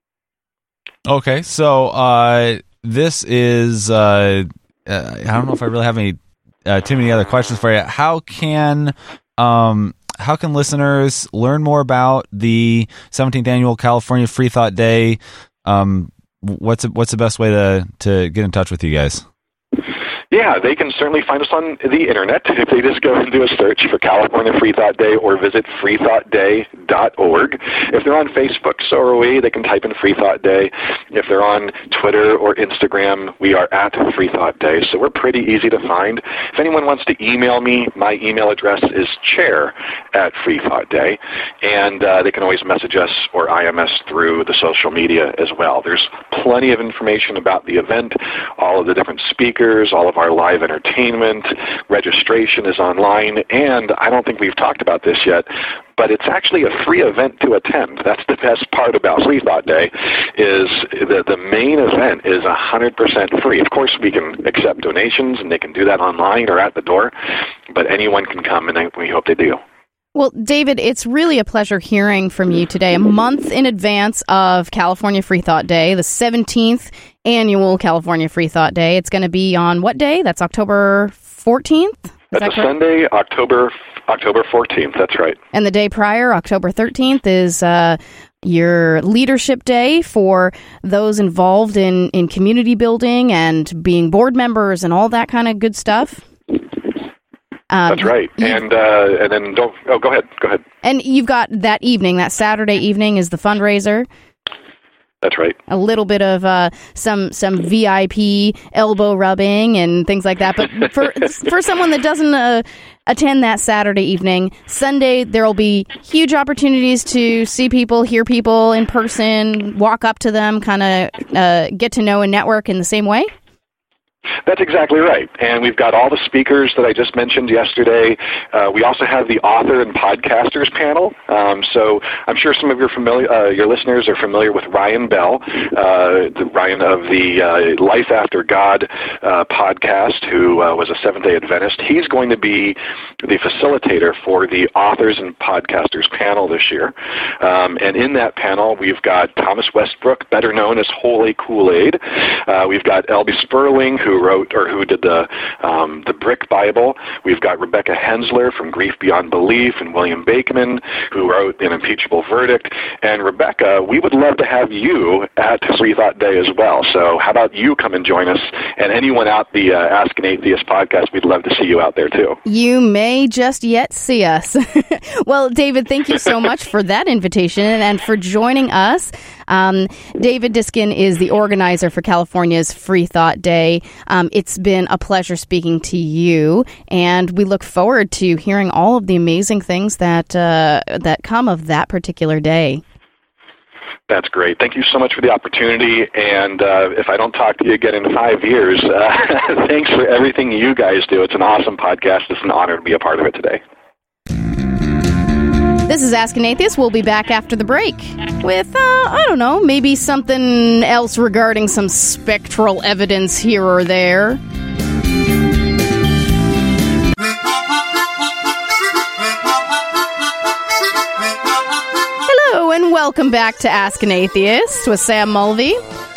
S2: Okay, so uh, this is, uh, uh, I don't know if I really have any uh, too many other questions for you. How can um, how can listeners learn more about the seventeenth Annual California Free Thought Day? Um, what's what's the best way to, to get in touch with you guys?
S6: Yeah, they can certainly find us on the internet if they just go and do a search for California Free Thought Day, or visit free thought day dot org. If they're on Facebook, so are we. They can type in Free Thought Day. If they're on Twitter or Instagram, we are at Free Thought Day. So we're pretty easy to find. If anyone wants to email me, my email address is chair at Free Thought Day, and uh, they can always message us or I M us through the social media as well. There's plenty of information about the event, all of the different speakers, all of our live entertainment. Registration is online, and I don't think we've talked about this yet, but it's actually a free event to attend. That's the best part about Free Thought Day, is that the main event is one hundred percent free. Of course, we can accept donations, and they can do that online or at the door, but anyone can come, and we hope they do.
S1: Well, David, it's really a pleasure hearing from you today, a month in advance of California Free Thought Day, the seventeenth Annual California Free Thought Day. It's going to be on what day? That's October fourteenth?
S6: That's
S1: that
S6: a
S1: correct?
S6: Sunday, October October fourteenth. That's right.
S1: And the day prior, October thirteenth, is uh, your leadership day for those involved in, in community building and being board members and all that kind of good stuff. Um,
S6: That's right. And uh, and then don't. Oh, go ahead. Go ahead.
S1: And you've got that evening, that Saturday evening, is the fundraiser.
S6: That's right.
S1: A little bit of uh, some some V I P elbow rubbing and things like that. But for for someone that doesn't uh, attend that Saturday evening, Sunday there will be huge opportunities to see people, hear people in person, walk up to them, kind of uh, get to know and network in the same way.
S6: That's exactly right. And we've got all the speakers that I just mentioned yesterday. Uh, we also have the author and podcasters panel. Um, so I'm sure some of your familiar, uh, your listeners are familiar with Ryan Bell, uh, the Ryan of the uh, Life After God uh, podcast, who uh, was a Seventh-day Adventist. He's going to be the facilitator for the authors and podcasters panel this year. Um, and in that panel, we've got Thomas Westbrook, better known as Holy Kool-Aid. Uh, we've got Elby Sperling, who who wrote or who did the um, the Brick Bible. We've got Rebecca Hensler from Grief Beyond Belief, and William Bakeman, who wrote An Impeachable Verdict. And Rebecca, we would love to have you at Free Thought Day as well. So how about you come and join us? And anyone out the uh, Ask an Atheist podcast, we'd love to see you out there too.
S1: You may just yet see us. Well, David, thank you so much for that invitation and for joining us. Um, David Diskin is the organizer for California's Free Thought Day. Um, it's been a pleasure speaking to you, and we look forward to hearing all of the amazing things that uh, that come of that particular day.
S6: That's great. Thank you so much for the opportunity. And uh, if I don't talk to you again in five years, uh, thanks for everything you guys do. It's an awesome podcast. It's an honor to be a part of it today.
S1: This is Ask an Atheist. We'll be back after the break with, uh, I don't know, maybe something else regarding some spectral evidence here or there. Hello, and welcome back to Ask an Atheist with Sam Mulvey.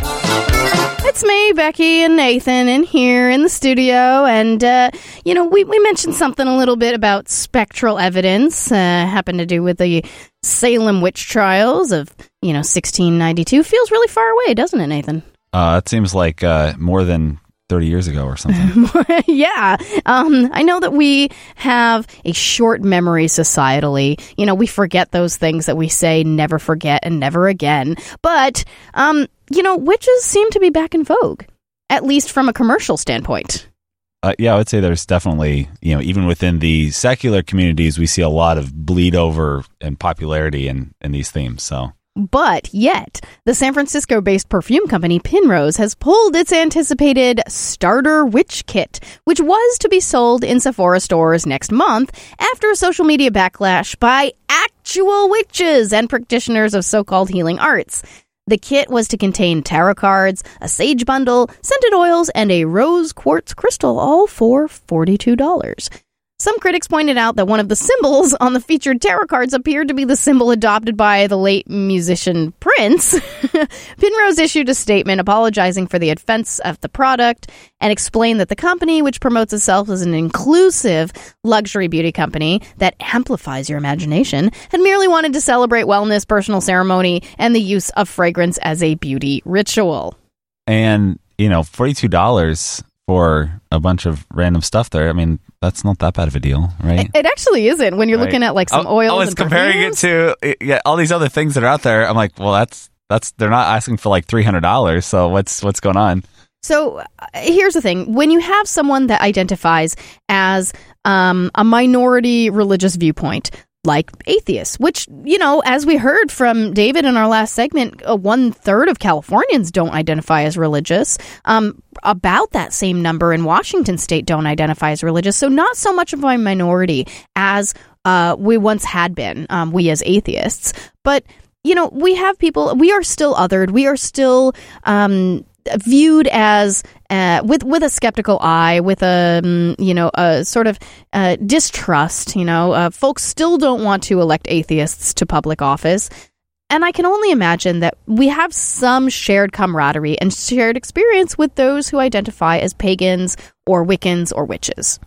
S1: It's me, Becky, and Nathan in here in the studio, and, uh, you know, we, we mentioned something a little bit about spectral evidence, uh, happened to do with the Salem witch trials of, you know, sixteen ninety-two. Feels really far away, doesn't it, Nathan?
S2: Uh, it seems like uh, more than thirty years ago or something.
S1: Yeah. Um, I know that we have a short memory societally. You know, we forget those things that we say never forget and never again. But, um, you know, witches seem to be back in vogue, at least from a commercial standpoint.
S2: Uh, yeah, I would say there's definitely, you know, even within the secular communities, we see a lot of bleed over and popularity in, in these themes. So.
S1: But yet, the San Francisco-based perfume company Penrose has pulled its anticipated Starter Witch Kit, which was to be sold in Sephora stores next month after a social media backlash by actual witches and practitioners of so-called healing arts. The kit was to contain tarot cards, a sage bundle, scented oils, and a rose quartz crystal, all for forty-two dollars. Some critics pointed out that one of the symbols on the featured tarot cards appeared to be the symbol adopted by the late musician Prince. Penrose issued a statement apologizing for the offense of the product and explained that the company, which promotes itself as an inclusive luxury beauty company that amplifies your imagination, had merely wanted to celebrate wellness, personal ceremony, and the use of fragrance as a beauty ritual.
S2: And, you know, forty-two dollars for a bunch of random stuff there. I mean, that's not that bad of a deal, right?
S1: It actually isn't when you're
S2: right.
S1: looking at like some
S2: oh,
S1: oils.
S2: I was
S1: and
S2: comparing
S1: perfumes.
S2: it to yeah, all these other things that are out there. I'm like, well, that's that's they're not asking for like three hundred dollars. So what's what's going on?
S1: So uh, here's the thing. When you have someone that identifies as um, a minority religious viewpoint, like atheists, which, you know, as we heard from David in our last segment, uh, one third of Californians don't identify as religious. Um, about that same number in Washington state don't identify as religious. So not so much of a minority as uh, we once had been, um, we as atheists. But, you know, we have people, we are still othered. We are still um, viewed as uh, with with a skeptical eye, with a um, you know a sort of uh, distrust. You know, uh, folks still don't want to elect atheists to public office, and I can only imagine that we have some shared camaraderie and shared experience with those who identify as pagans or Wiccans or witches.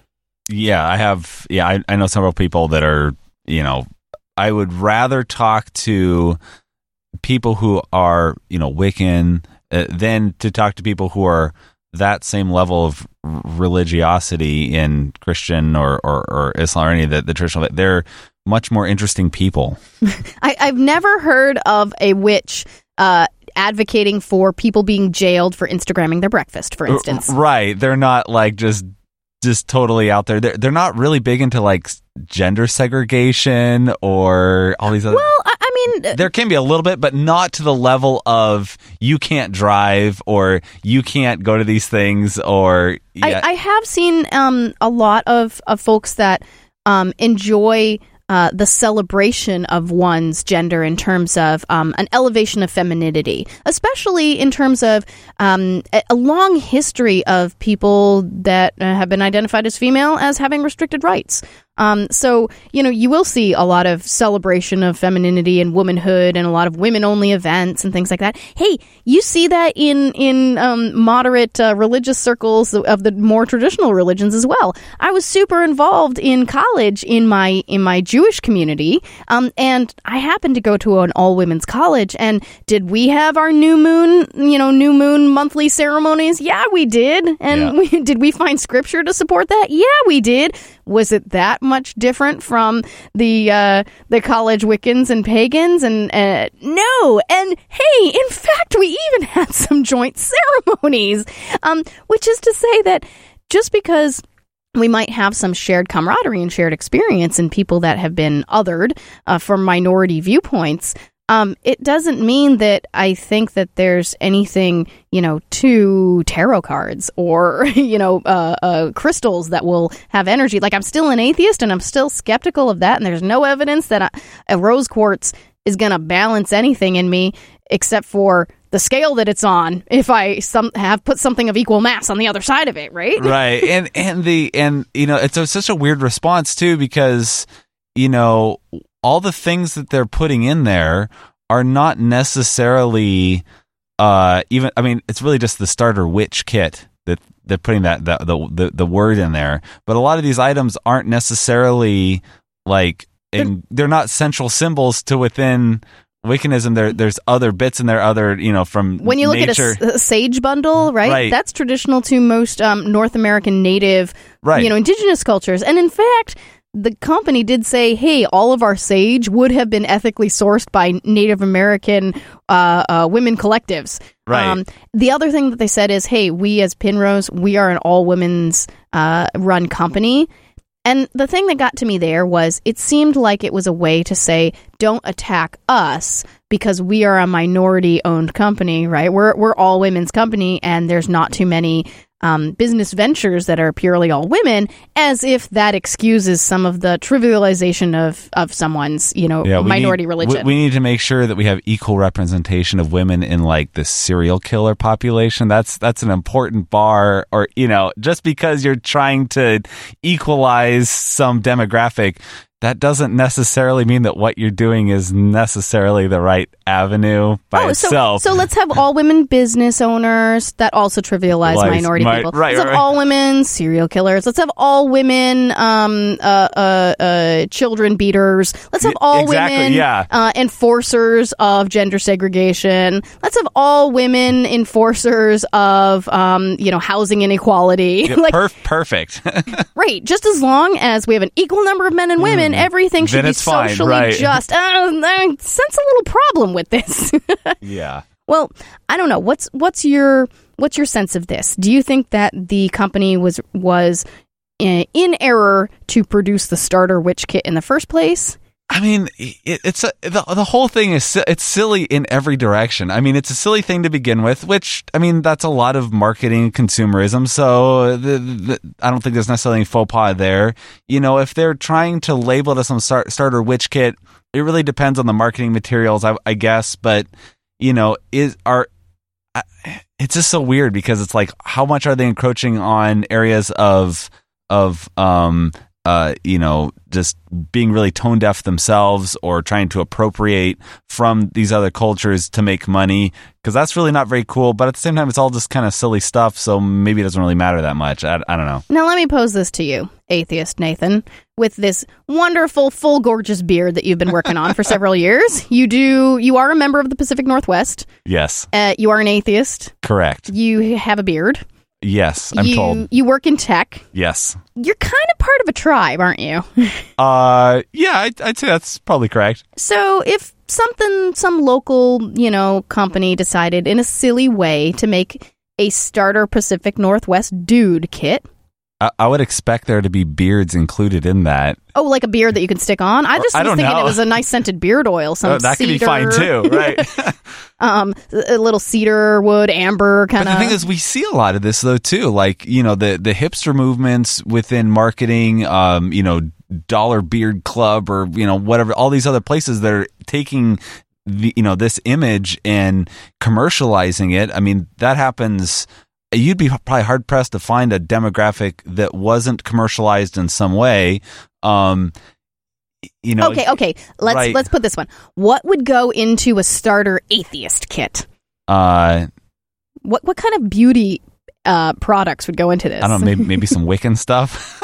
S2: Yeah, I have. Yeah, I, I know several people that are, you know, I would rather talk to people who are, you know, Wiccan uh, than to talk to people who are that same level of religiosity in Christian or, or, or Islam or any of the, the traditional. They're much more interesting people.
S1: I, I've never heard of a witch uh, advocating for people being jailed for Instagramming their breakfast, for instance.
S2: Right. They're not like just just totally out there. They're, they're not really big into like gender segregation or all these other...
S1: Well, I, I mean...
S2: There can be a little bit, but not to the level of you can't drive or you can't go to these things or... Yeah.
S1: I, I have seen um, a lot of, of folks that um, enjoy... Uh, the celebration of one's gender in terms of um, an elevation of femininity, especially in terms of um, a, a long history of people that uh, have been identified as female as having restricted rights. Um, so, you know, you will see a lot of celebration of femininity and womanhood and a lot of women-only events and things like that. Hey, you see that in, in um, moderate uh, religious circles of the more traditional religions as well. I was super involved in college in my in my Jewish community, um, and I happened to go to an all-women's college, and did we have our new moon, you know, new moon monthly ceremonies? Yeah, we did. And
S2: Yeah.
S1: we, did we find scripture to support that? Yeah, we did. Was it that much different from the uh, the college Wiccans and pagans? And uh, no. And hey, in fact, we even had some joint ceremonies, um, which is to say that just because we might have some shared camaraderie and shared experience in people that have been othered uh, from minority viewpoints, Um, it doesn't mean that I think that there's anything, you know, to tarot cards or, you know, uh, uh, crystals that will have energy. Like, I'm still an atheist and I'm still skeptical of that. And there's no evidence that a, a rose quartz is going to balance anything in me except for the scale that it's on if I some have put something of equal mass on the other side of it, right?
S2: Right. And, and the, and, you know, it's a, such a weird response too, because, you know, all the things that they're putting in there are not necessarily uh, even. I mean, it's really just the starter witch kit that they're putting that, that the, the the word in there. But a lot of these items aren't necessarily like, and they're not central symbols to within Wiccanism. There, there's other bits in there, other you know from
S1: when you look
S2: nature.
S1: at a, a sage bundle, right?
S2: Right.
S1: That's traditional to most um, North American native,
S2: Right.
S1: you know, indigenous cultures, and in fact. The company did say, hey, all of our sage would have been ethically sourced by Native American uh, uh, women collectives.
S2: Right.
S1: The other thing that they said is, hey, we as Pinrose, we are an all-women's uh, run company. And the thing that got to me there was it seemed like it was a way to say, don't attack us because we are a minority-owned company, right? We're, we're all-women's company, and there's not too many Um, business ventures that are purely all women, as if that excuses some of the trivialization of, of someone's, you know,
S2: Yeah, we
S1: minority
S2: need,
S1: religion.
S2: We, we need to make sure that we have equal representation of women in like the serial killer population. That's that's an important bar, or you know, just because you're trying to equalize some demographic, that doesn't necessarily mean that what you're doing is necessarily the right avenue by
S1: oh,
S2: itself.
S1: So, so let's have all women business owners. That also trivialize
S2: Like,
S1: minority
S2: my-
S1: people.
S2: right,
S1: let's have
S2: right.
S1: all women serial killers. Let's have all women um, uh, uh, uh, children beaters. Let's have all
S2: Exactly,
S1: women
S2: yeah.
S1: uh, enforcers of gender segregation. Let's have all women enforcers of um, you know housing inequality.
S2: Yeah,
S1: like
S2: perf- perfect.
S1: right, just as long as we have an equal number of men and women, everything should
S2: Then
S1: be
S2: it's fine,
S1: socially
S2: right.
S1: just. Uh, I sense a little problem with this.
S2: Yeah.
S1: Well, I don't know. What's what's your what's your sense of this? Do you think that the company was was in, in error to produce the starter witch kit in the first place?
S2: I mean, it, it's a, the the whole thing is si- it's silly in every direction. I mean, it's a silly thing to begin with, which I mean, that's a lot of marketing consumerism. So the, the, I don't think there's necessarily any faux pas there. You know, if they're trying to label it as some start, starter witch kit, it really depends on the marketing materials, I, I guess. But you know, is are I, it's just so weird because it's like, how much are they encroaching on areas of of um. uh, you know, just being really tone deaf themselves or trying to appropriate from these other cultures to make money, because that's really not very cool. But at the same time, it's all just kind of silly stuff, so maybe it doesn't really matter that much. I, I don't know.
S1: Now, let me pose this to you, atheist Nathan, with this wonderful, full, gorgeous beard that you've been working on for several years. You do. You are a member of the Pacific Northwest.
S2: Yes.
S1: Uh, you are an atheist.
S2: Correct.
S1: You have a beard.
S2: Yes, I'm
S1: you,
S2: told.
S1: You work in tech.
S2: Yes.
S1: You're kind of part of a tribe, aren't you?
S2: uh, yeah, I'd, I'd say that's probably correct.
S1: So if something, some local, you know, company decided in a silly way to make a starter Pacific Northwest dude kit.
S2: I, I would expect there to be beards included in that.
S1: Oh, like a beard that you can stick on? I just
S2: I
S1: was
S2: don't
S1: thinking
S2: know.
S1: it was a nice scented beard oil. Some
S2: oh, that
S1: cedar,
S2: could be fine too, right?
S1: um, a little cedar wood, amber kind
S2: But
S1: of.
S2: the thing is, we see a lot of this though too. Like, you know, the the hipster movements within marketing, um, you know, Dollar Beard Club or, you know, whatever, all these other places that are taking the, you know, this image and commercializing it. I mean, that happens. You'd be probably hard pressed to find a demographic that wasn't commercialized in some way. Um, you know.
S1: Okay, okay. Let's
S2: right.
S1: let's put this one. What would go into a starter atheist kit?
S2: Uh,
S1: what what kind of beauty uh, products would go into this?
S2: I don't know. Maybe maybe some Wiccan stuff.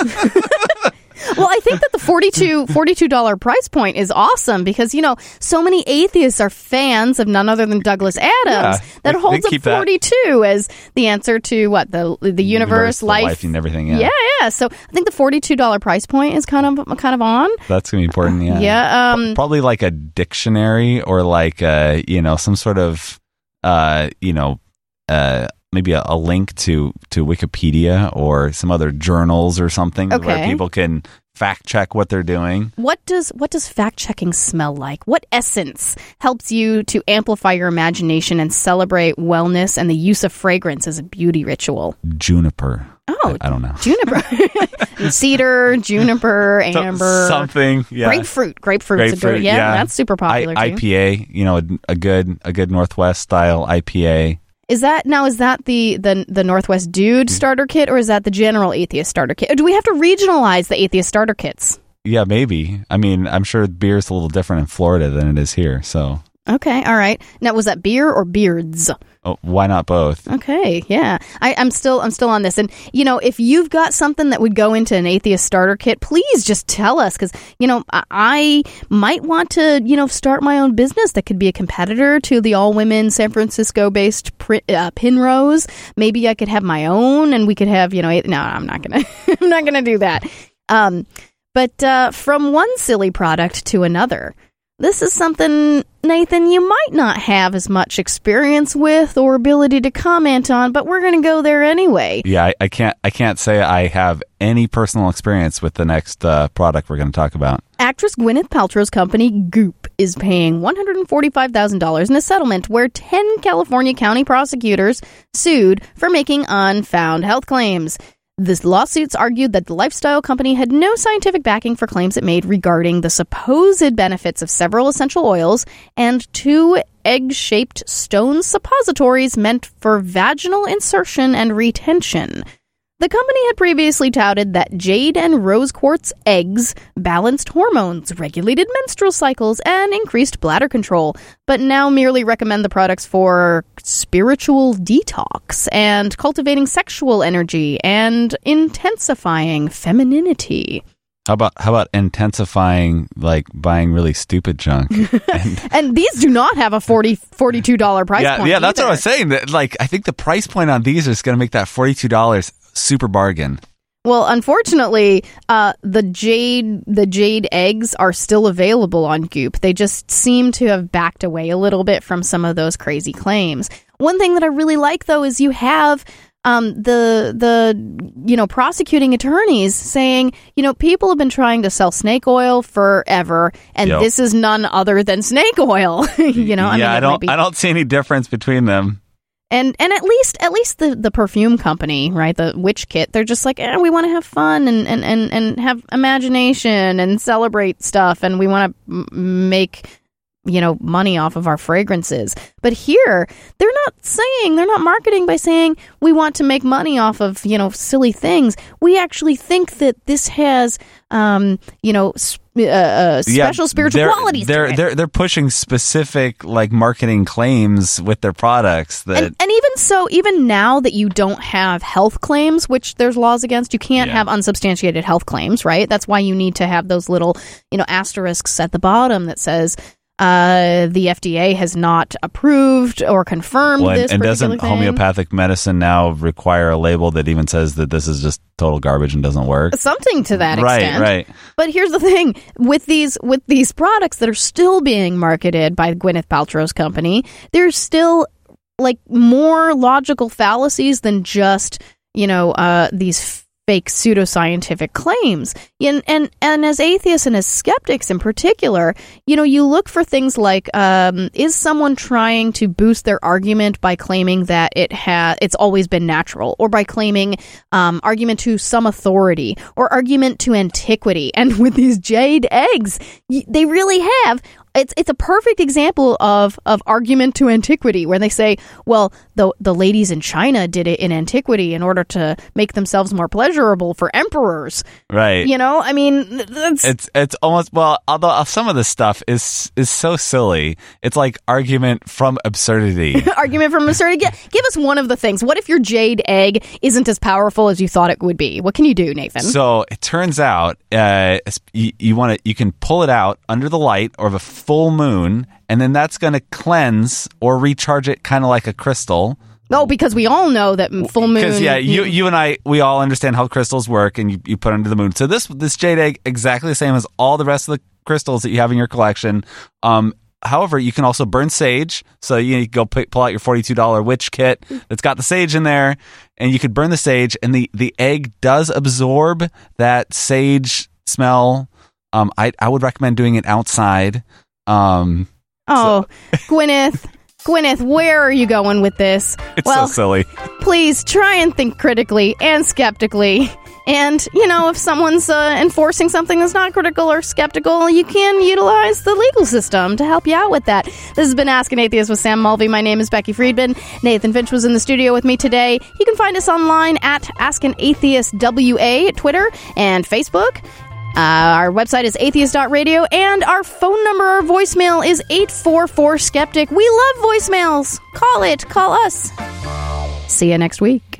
S1: Well, I think that the forty-two dollars forty-two dollars price point is awesome because, you know, so many atheists are fans of none other than Douglas Adams
S2: Yeah,
S1: that
S2: they-
S1: holds
S2: they
S1: up forty-two that. As the answer to what? The the universe,
S2: Universe, the
S1: life.
S2: life and everything, yeah.
S1: yeah, yeah. So I think the forty-two dollars price point is kind of kind of on.
S2: That's going to be important, yeah.
S1: Yeah. Um,
S2: Probably like a dictionary or like, a, you know, some sort of, uh, you know, uh, maybe a, a link to, to Wikipedia or some other journals or something where
S1: Okay.
S2: people can fact check what they're doing.
S1: What does what does fact checking smell like? What essence helps you to amplify your imagination and celebrate wellness and the use of fragrance as a beauty ritual?
S2: Juniper.
S1: Oh,
S2: I, I don't know.
S1: Juniper, cedar, juniper, amber,
S2: Something, yeah.
S1: grapefruit. Grapefruit's a
S2: Grapefruit,
S1: good, yeah,
S2: yeah.
S1: that's super popular
S2: I,
S1: too.
S2: I P A, you know, a, a good a good Northwest style I P A.
S1: Is that now? Is that the the the Northwest Dude starter kit, or is that the general atheist starter kit? Or do we have to regionalize the atheist starter kits?
S2: Yeah, maybe. I mean, I'm sure beer's a little different in Florida than it is here. So,
S1: Okay, all right. Now, was that beer or beards?
S2: oh, why not both?
S1: Okay, yeah. I, I'm still I'm still on this. And, you know, if you've got something that would go into an atheist starter kit, please just tell us. Because, you know, I, I might want to, you know, start my own business that could be a competitor to the all-women San Francisco-based pri- uh, Pinrose. Maybe I could have my own and we could have, you know, no, I'm not going to I'm not going to do that. Um, but uh, from one silly product to another, this is something, Nathan, you might not have as much experience with or ability to comment on, but we're going to go there anyway.
S2: Yeah, I, I can't. I can't say I have any personal experience with the next uh, product we're going to talk about.
S1: Actress Gwyneth Paltrow's company, Goop, is paying one hundred forty-five thousand dollars in a settlement where ten California county prosecutors sued for making unfound health claims. The lawsuits argued that the lifestyle company had no scientific backing for claims it made regarding the supposed benefits of several essential oils and two egg-shaped stone suppositories meant for vaginal insertion and retention. The company had previously touted that jade and rose quartz eggs balanced hormones, regulated menstrual cycles, and increased bladder control, but now merely recommend the products for spiritual detox and cultivating sexual energy and intensifying femininity.
S2: How about how about intensifying, like buying really stupid junk? And,
S1: And these do not have a forty, forty-two dollars price
S2: yeah,
S1: point
S2: yeah, that's
S1: either.
S2: what I was saying. That, like, I think the price point on these is going to make that forty-two dollars super bargain.
S1: Well, unfortunately, uh, the jade the jade eggs are still available on Goop. They just seem to have backed away a little bit from some of those crazy claims. One thing that I really like, though, is you have um, the the you know prosecuting attorneys saying, you know, people have been trying to sell snake oil forever, and
S2: Yep.
S1: this is none other than snake oil. you know, I
S2: yeah,
S1: mean,
S2: I
S1: it might
S2: don't.
S1: be-
S2: I don't see any difference between them.
S1: And and at least at least the, the perfume company, right, the Witch Kit, they're just like, eh, we want to have fun and, and, and, and have imagination and celebrate stuff, and we want to m- make you know, money off of our fragrances. But here, they're not saying, they're not marketing by saying we want to make money off of, you know, silly things. We actually think that this has, um, you know, sp- uh, uh, special
S2: yeah,
S1: spiritual
S2: they're,
S1: qualities
S2: they're,
S1: to it.
S2: They're, they're pushing specific, like, marketing claims with their products. That
S1: And, and even so, even now that you don't have health claims, which there's laws against, you can't
S2: Yeah.
S1: have unsubstantiated health claims, right? That's why you need to have those little, you know, asterisks at the bottom that says, Uh, the F D A has not approved or confirmed
S2: well, and,
S1: this
S2: and
S1: particular
S2: doesn't
S1: thing.
S2: homeopathic medicine now require a label that even says that this is just total garbage and doesn't work?
S1: Something to that
S2: Right,
S1: extent.
S2: right.
S1: But here's the thing. With these with these products that are still being marketed by Gwyneth Paltrow's company, there's still like more logical fallacies than just, you know, uh, these fake pseudoscientific claims. And, and and as atheists and as skeptics in particular, you know, you look for things like, um, is someone trying to boost their argument by claiming that it ha- it's always been natural, or by claiming um, argument to some authority, or argument to antiquity? And with these jade eggs, y- they really have. It's it's a perfect example of, of argument to antiquity, where they say, well, the the ladies in China did it in antiquity in order to make themselves more pleasurable for emperors.
S2: Right.
S1: You know, I mean, that's
S2: It's it's almost, well, although some of the stuff is is so silly, it's like argument from absurdity.
S1: argument from absurdity. Give, give us one of the things. What if your jade egg isn't as powerful as you thought it would be? What can you do, Nathan?
S2: So it turns out uh, you, you want to you can pull it out under the light or of a full moon, and then that's going to cleanse or recharge it, kind of like a crystal.
S1: Oh, because we all know that full moon.
S2: Because yeah, you you and I, we all understand how crystals work, and you, you put under the moon. So this this jade egg, exactly the same as all the rest of the crystals that you have in your collection. Um, however, you can also burn sage. So you, know, you go p- pull out your forty-two dollars witch kit that's got the sage in there, and you could burn the sage, and the, the egg does absorb that sage smell. Um, I I would recommend doing it outside. Um,
S1: oh, Gwyneth. Gwyneth, where are you going with this?
S2: it's
S1: well,
S2: so silly.
S1: please try and think critically and skeptically. And, you know, if someone's uh, enforcing something that's not critical or skeptical, you can utilize the legal system to help you out with that. This has been Ask an Atheist with Sam Mulvey. My name is Becky Friedman. Nathan Finch was in the studio with me today. You can find us online at Ask an Atheist W A, Twitter and Facebook. Uh, our website is atheist dot radio, and our phone number, our voicemail is eight four four skeptic. We love voicemails. Call it. Call us. See you next week.